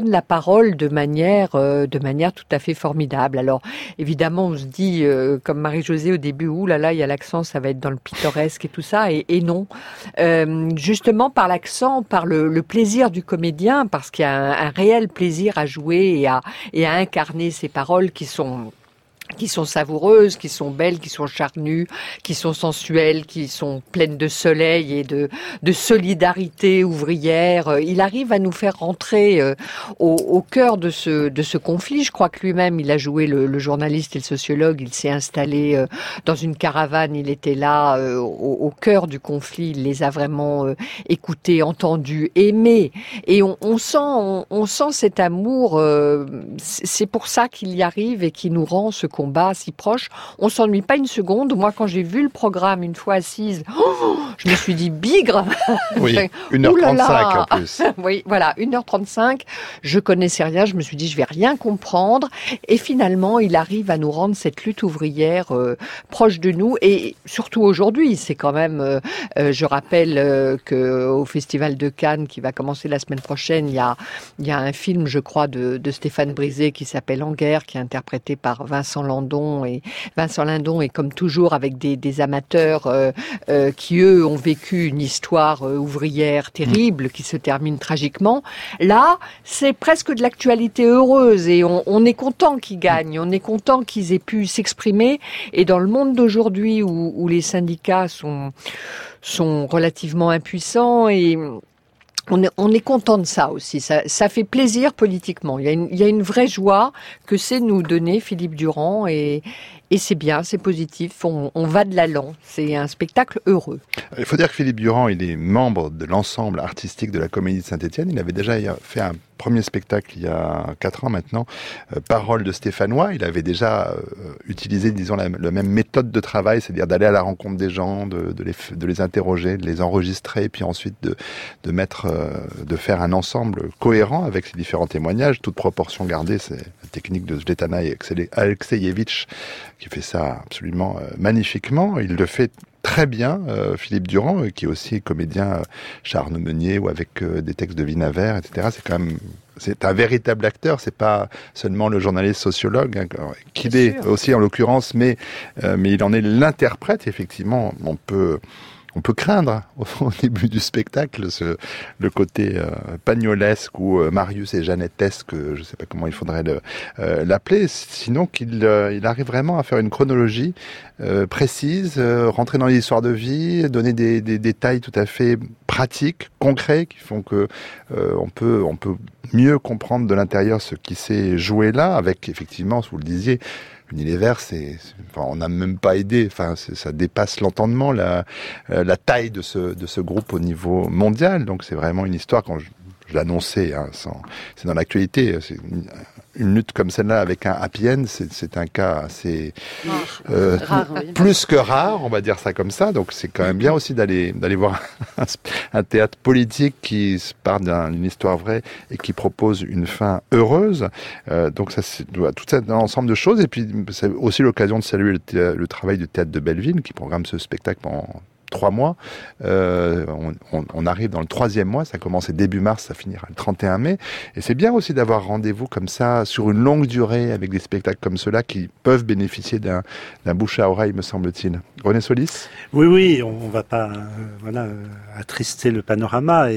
donne la parole de manière, euh, de manière tout à fait formidable. Alors, évidemment, on se dit, euh, comme Marie-Josée au début, ouh là là, il y a l'accent, ça va être dans le pittoresque et tout ça, et, et non. Euh, justement, par l'accent, par le, le plaisir du comédien, parce qu'il y a un, un réel plaisir à jouer et à, et à incarner ces paroles qui sont qui sont savoureuses, qui sont belles, qui sont charnues, qui sont sensuelles, qui sont pleines de soleil et de, de solidarité ouvrière. Il arrive à nous faire rentrer euh, au, au cœur de ce, de ce conflit. Je crois que lui-même, il a joué le, le journaliste et le sociologue. Il s'est installé euh, dans une caravane. Il était là euh, au, au cœur du conflit. Il les a vraiment euh, écoutés, entendus, aimés. Et on, on sent, on, on sent cet amour. Euh, c'est pour ça qu'il y arrive et qui nous rend ce combat si proche. On s'ennuie pas une seconde. Moi, quand j'ai vu le programme une fois assise, oh, je me suis dit bigre. Oui, une heure trente-cinq en plus. Oui, voilà, une heure trente-cinq. Je connaissais rien. Je me suis dit, je vais rien comprendre. Et finalement, il arrive à nous rendre cette lutte ouvrière euh, proche de nous. Et surtout aujourd'hui, c'est quand même. Euh, euh, je rappelle euh, que au Festival de Cannes, qui va commencer la semaine prochaine, il y a il y a un film, je crois, de, de Stéphane Brisé qui s'appelle En guerre, qui est interprété par Vincent Lindon et Vincent Lindon et comme toujours avec des, des amateurs euh, euh, qui eux ont vécu une histoire euh, ouvrière terrible qui se termine tragiquement. Là, c'est presque de l'actualité heureuse et on, on est content qu'ils gagnent, on est content qu'ils aient pu s'exprimer. Et dans le monde d'aujourd'hui où, où les syndicats sont sont relativement impuissants et On est, on est content de ça aussi. Ça, ça fait plaisir politiquement. Il y a une, il y a une vraie joie que c'est nous donner, Philippe Durand, et, et c'est bien, c'est positif. On, on va de l'allant. C'est un spectacle heureux. Il faut dire que Philippe Durand, il est membre de l'ensemble artistique de la Comédie de Saint-Étienne. Il avait déjà fait un premier spectacle il y a quatre ans maintenant, euh, Parole de Stéphanois. Il avait déjà euh, utilisé, disons, la, la même méthode de travail, c'est-à-dire d'aller à la rencontre des gens, de, de, les, de les interroger, de les enregistrer, puis ensuite de, de mettre, euh, de faire un ensemble cohérent avec ces différents témoignages, toute proportion gardée. C'est la technique de Zletana Alexeyevitch qui fait ça absolument euh, magnifiquement. Il le fait très bien, euh, Philippe Durand, euh, qui est aussi comédien euh, chez Arnaud Meunier ou avec euh, des textes de Vinaver, et cetera. C'est quand même, c'est un véritable acteur. C'est pas seulement le journaliste sociologue hein, qu'il est aussi en l'occurrence, mais euh, mais il en est l'interprète. Effectivement, on peut. On peut craindre au, au début du spectacle ce, le côté euh, pagnolesque ou euh, Marius et Jeannetesque, je ne sais pas comment il faudrait le, euh, l'appeler, sinon qu'il euh, il arrive vraiment à faire une chronologie euh, précise, euh, rentrer dans les histoires de vie, donner des, des, des détails tout à fait pratiques, concrets, qui font que euh, on peut on peut mieux comprendre de l'intérieur ce qui s'est joué là, avec effectivement, vous le disiez, Unilever, c'est, enfin, on n'a même pas aidé. Enfin, ça dépasse l'entendement, la, la taille de ce de ce groupe au niveau mondial. Donc, c'est vraiment une histoire. Quand je, je l'annonçais, hein, sans, c'est dans l'actualité. C'est une, une lutte comme celle-là avec un happy end, c'est, c'est un cas assez euh, rare, oui. plus que rare, on va dire ça comme ça. Donc, c'est quand même bien aussi d'aller d'aller voir un, un théâtre politique qui se part d'une histoire vraie et qui propose une fin heureuse. Euh, donc, ça, c'est tout un ensemble de choses. Et puis, c'est aussi l'occasion de saluer le, thé- le travail du Théâtre de Belleville qui programme ce spectacle pendant trois mois. Euh, on, on, on arrive dans le troisième mois, ça a commencé début mars, ça finira le trente et un mai. Et c'est bien aussi d'avoir rendez-vous comme ça, sur une longue durée, avec des spectacles comme ceux-là qui peuvent bénéficier d'un, d'un bouche à oreille, me semble-t-il. René Solis ? Oui, oui, on ne va pas euh, voilà, euh, attrister le panorama. Et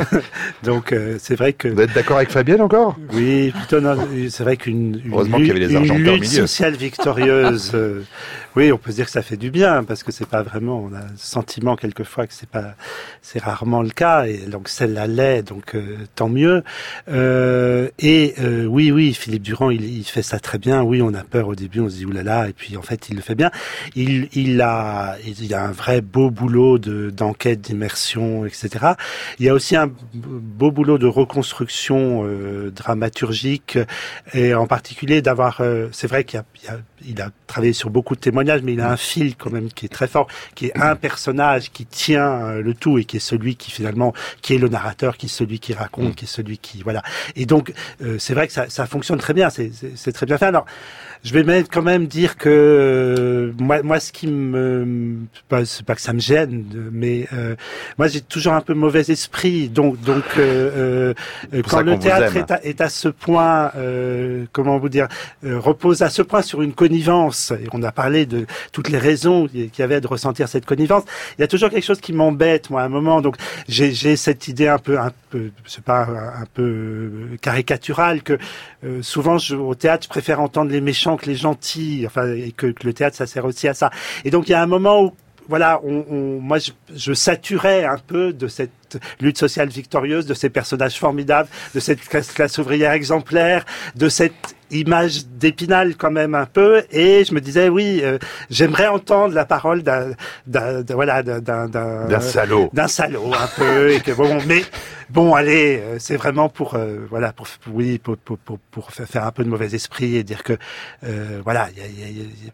donc, euh, c'est vrai que... Vous êtes d'accord avec Fabienne encore ? Oui, plutôt non, c'est vrai qu'une une, Heureusement qu'il y avait les une Argentins au lutte milieu. sociale victorieuse... euh, oui, on peut se dire que ça fait du bien, parce que c'est pas vraiment... On a le sentiment quelquefois que c'est pas... C'est rarement le cas, et donc celle-là l'est, donc euh, tant mieux. Euh, et euh, oui, oui, Philippe Durand, il, il fait ça très bien. Oui, on a peur au début, on se dit oulala, et puis en fait, il le fait bien. Il, il a, il a un vrai beau boulot de d'enquête, d'immersion, et cetera. Il y a aussi un beau boulot de reconstruction euh, dramaturgique, et en particulier d'avoir. Euh, c'est vrai qu'il y a, il y a, il a travaillé sur beaucoup de témoignages, mais il a un fil quand même qui est très fort, qui est un personnage personnage qui tient le tout et qui est celui qui finalement, qui est le narrateur, qui est celui qui raconte, qui est celui qui, voilà. Et donc, euh, c'est vrai que ça, ça fonctionne très bien, c'est, c'est, c'est très bien fait. Alors, je vais même quand même dire que euh, moi, moi, ce qui me, c'est pas, c'est pas que ça me gêne, mais euh, moi, j'ai toujours un peu mauvais esprit. Donc, donc, euh, euh, quand le théâtre est à, est à ce point, euh, comment vous dire, euh, repose à ce point sur une connivence. Et on a parlé de toutes les raisons qu'il y avait de ressentir cette connivence. Il y a toujours quelque chose qui m'embête, moi, à un moment. Donc, j'ai, j'ai cette idée un peu, un peu, c'est pas un, un peu caricaturale que euh, souvent, je, au théâtre, je préfère entendre les méchants que les gentils, enfin, et que, que le théâtre, ça sert aussi à ça. Et donc, il y a un moment où, voilà, on, on, moi, je, je saturais un peu de cette lutte sociale victorieuse, de ces personnages formidables, de cette classe, classe ouvrière exemplaire, de cette image d'Épinal quand même un peu, et je me disais oui, euh, j'aimerais entendre la parole d'un, d'un, d'un voilà, d'un, d'un, d'un, d'un salaud, d'un salaud un peu, et que bon, mais bon, allez, euh, c'est vraiment pour euh, voilà, pour oui, pour, pour pour pour faire un peu de mauvais esprit et dire que euh, voilà, il y a, y a, y a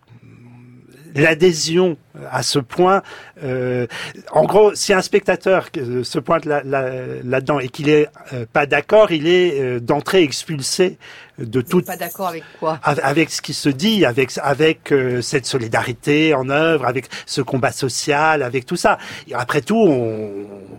l'adhésion à ce point, euh, en gros, si un spectateur se pointe là, là, là-dedans et qu'il est euh, pas d'accord, il est euh, d'entrée expulsé de tout. Pas d'accord avec quoi? Avec ce qui se dit, avec avec euh, cette solidarité en œuvre, avec ce combat social, avec tout ça. Et après tout, on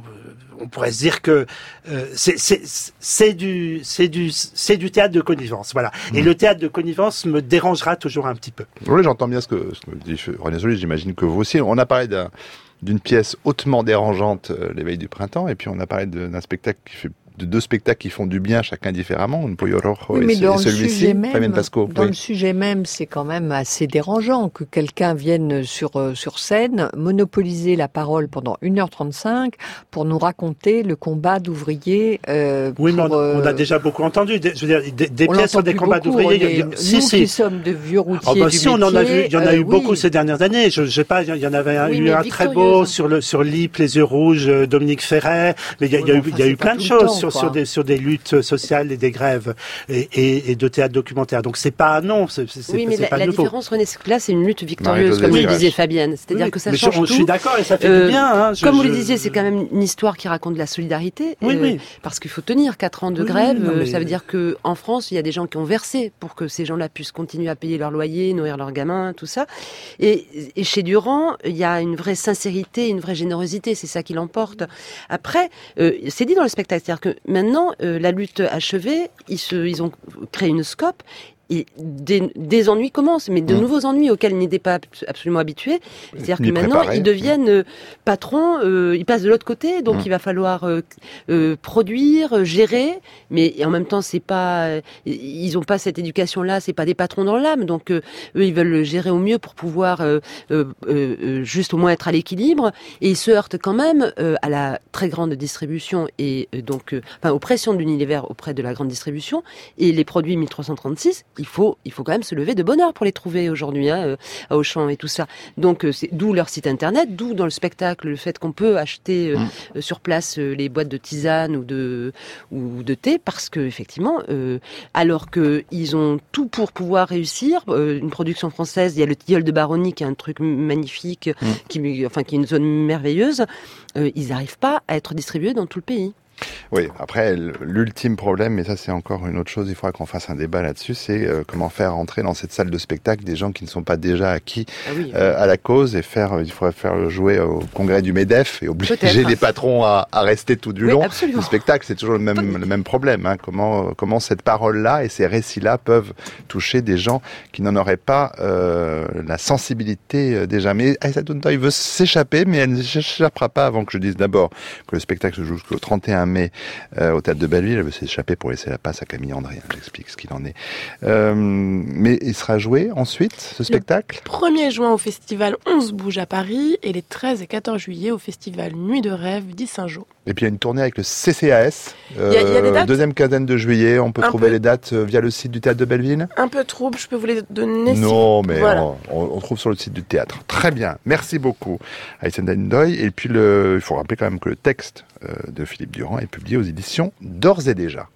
on pourrait se dire que euh, c'est, c'est, c'est du, c'est du, c'est du théâtre de connivence, voilà. Mmh. Et le théâtre de connivence me dérangera toujours un petit peu. Oui, j'entends bien ce que, ce que dit René Solis, j'imagine que vous aussi. On a parlé d'un, d'une pièce hautement dérangeante, euh, L'éveil du printemps, et puis on a parlé de, d'un spectacle qui fait de deux spectacles qui font du bien, chacun différemment, Un Pollo Rojo oui, mais et, dans et celui-ci, Fabienne Pasco. Dans oui. le sujet même, c'est quand même assez dérangeant que quelqu'un vienne sur euh, sur scène, monopoliser la parole pendant une heure trente-cinq pour nous raconter le combat d'ouvriers. Euh, oui, pour, mais on, euh, on a déjà beaucoup entendu. Des, je veux dire, des, des pièces sur des combats beaucoup, d'ouvriers. Est, il y a, nous si, si. qui sommes de vieux routiers oh, bah, du si, on métier, en a vu, il y en a euh, eu beaucoup oui. ces dernières années. Je, je sais pas, il y en avait un, oui, eu un très beau sur le sur l'I P, Les Yeux Rouges, Dominique Ferret. Mais il y a, oui, il y a eu, enfin, il y a eu plein de choses temps, sur, sur des sur des luttes sociales et des grèves et, et, et de théâtre documentaire. Donc c'est pas non, c'est, c'est, oui, mais c'est la, pas la nouveau. différence, René, c'est que là c'est une lutte victorieuse, comme oui, le disait Fabienne. C'est-à-dire oui, que ça mais change je, tout. Je suis d'accord et ça fait euh, du bien. Hein, je, comme je... vous le disiez, c'est quand même une histoire qui raconte de la solidarité. Oui, euh, oui. Parce qu'il faut tenir quatre ans de oui, grève. non, mais... Ça veut dire que en France, il y a des gens qui ont versé pour que ces gens-là puissent continuer à payer leur loyer, nourrir leurs gamins, tout ça. Et, et chez Durand, il y a une vraie sincérité, une vraie générosité. C'est ça qui l'emporte. Après, euh, c'est dit dans le spectacle, c'est-à-dire que maintenant, euh, la lutte achevée, ils se, ils ont créé une scope. Et des, des ennuis commencent, mais de mmh. nouveaux ennuis auxquels ils n'étaient pas absolument habitués. C'est-à-dire Ni que maintenant, préparé. ils deviennent euh, patrons, euh, ils passent de l'autre côté, donc mmh. il va falloir euh, euh, produire, gérer, mais en même temps, c'est pas, euh, ils n'ont pas cette éducation-là, c'est pas des patrons dans l'âme, donc euh, eux, ils veulent le gérer au mieux pour pouvoir euh, euh, euh, juste au moins être à l'équilibre, et ils se heurtent quand même euh, à la très grande distribution et euh, donc, euh, enfin, aux pressions de l'Unilever auprès de la grande distribution, et les produits mille trois cent trente-six. Il faut, il faut quand même se lever de bonne heure pour les trouver aujourd'hui, hein, euh, à Auchan et tout ça. Donc, euh, c'est d'où leur site internet, d'où dans le spectacle le fait qu'on peut acheter euh, mmh. sur place euh, les boîtes de tisane ou de ou de thé, parce que effectivement, euh, alors que ils ont tout pour pouvoir réussir, euh, une production française, il y a le Tilleul de Baronnie qui est un truc magnifique, mmh. qui, enfin, qui est une zone merveilleuse. Euh, ils n'arrivent pas à être distribués dans tout le pays. Oui, après, l'ultime problème, et ça c'est encore une autre chose, il faudra qu'on fasse un débat là-dessus, c'est euh, comment faire entrer dans cette salle de spectacle des gens qui ne sont pas déjà acquis ah oui, euh, oui. à la cause, et faire, il faudrait faire jouer au congrès du MEDEF et obliger Peut-être. les patrons à, à rester tout du oui, long. Absolument. Le spectacle, c'est toujours le même, le même problème, hein, comment, comment cette parole-là et ces récits-là peuvent toucher des gens qui n'en auraient pas euh, la sensibilité déjà. Mais Aïssatou Ndoye veut s'échapper, mais elle ne s'échappera pas avant que je dise d'abord que le spectacle se joue jusqu'au trente et un mai euh, au Théâtre de Belleville. Elle veut s'échapper pour laisser la place à Camille André. Hein, j'explique ce qu'il en est. Euh, mais il sera joué ensuite, ce spectacle ? Le premier juin au festival On se bouge à Paris et les treize et quatorze juillet au festival Nuit de rêve d'Issingeaux. Et puis il y a une tournée avec le C C A S. Euh, il y a, il y a des dates deuxième quinzaine de juillet. On peut un trouver peu... les dates via le site du Théâtre de Belleville. Un peu trouble, je peux vous les donner. Non, si... mais voilà. on, on trouve sur le site du théâtre. Très bien. Merci beaucoup, Aïssatou Ndoye. Et puis le, il faut rappeler quand même que le texte euh, de Philippe Durand est publié aux éditions D'ores et déjà.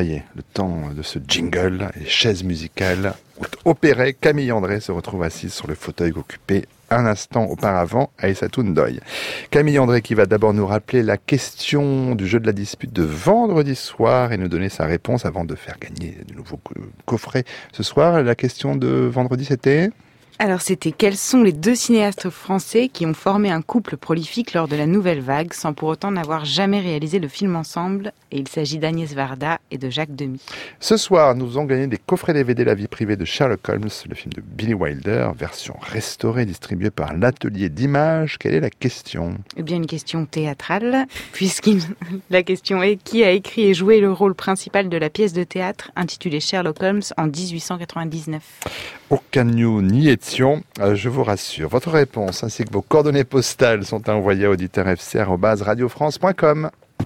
Ça y est, le temps de ce jingle, les chaises musicales ont opéré. Camille André se retrouve assise sur le fauteuil occupé un instant auparavant à Aïssatou Ndoye. Camille André qui va d'abord nous rappeler la question du jeu de la dispute de vendredi soir et nous donner sa réponse avant de faire gagner de nouveaux coffrets ce soir. La question de vendredi, c'était ? Alors c'était quels sont les deux cinéastes français qui ont formé un couple prolifique lors de la Nouvelle Vague sans pour autant n'avoir jamais réalisé le film ensemble, et il s'agit d'Agnès Varda et de Jacques Demy. Ce soir, nous avons gagné des coffrets D V D La vie privée de Sherlock Holmes, le film de Billy Wilder, version restaurée distribuée par l'Atelier d'Images. Quelle est la question ? Eh bien une question théâtrale, puisque la question est qui a écrit et joué le rôle principal de la pièce de théâtre intitulée Sherlock Holmes en dix-huit cent quatre-vingt-dix-neuf. Aucun nous n'y étions, euh, je vous rassure. Votre réponse ainsi que vos coordonnées postales sont à envoyer à auditeur f c arobase radio france point com.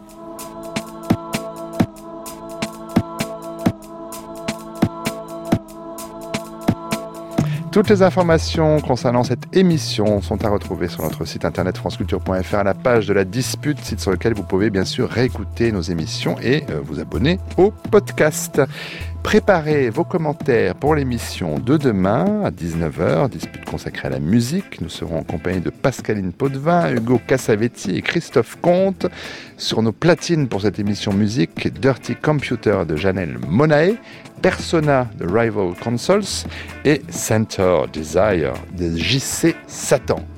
Toutes les informations concernant cette émission sont à retrouver sur notre site internet franceculture point f r à la page de la dispute, site sur lequel vous pouvez bien sûr réécouter nos émissions et euh, vous abonner au podcast. Préparez vos commentaires pour l'émission de demain à dix-neuf heures, dispute consacrée à la musique. Nous serons en compagnie de Pascaline Potvin, Hugo Cassavetti et Christophe Comte. Sur nos platines pour cette émission musique, Dirty Computer de Janelle Monae, Persona de Rival Consoles et Center Desire de J C Satan.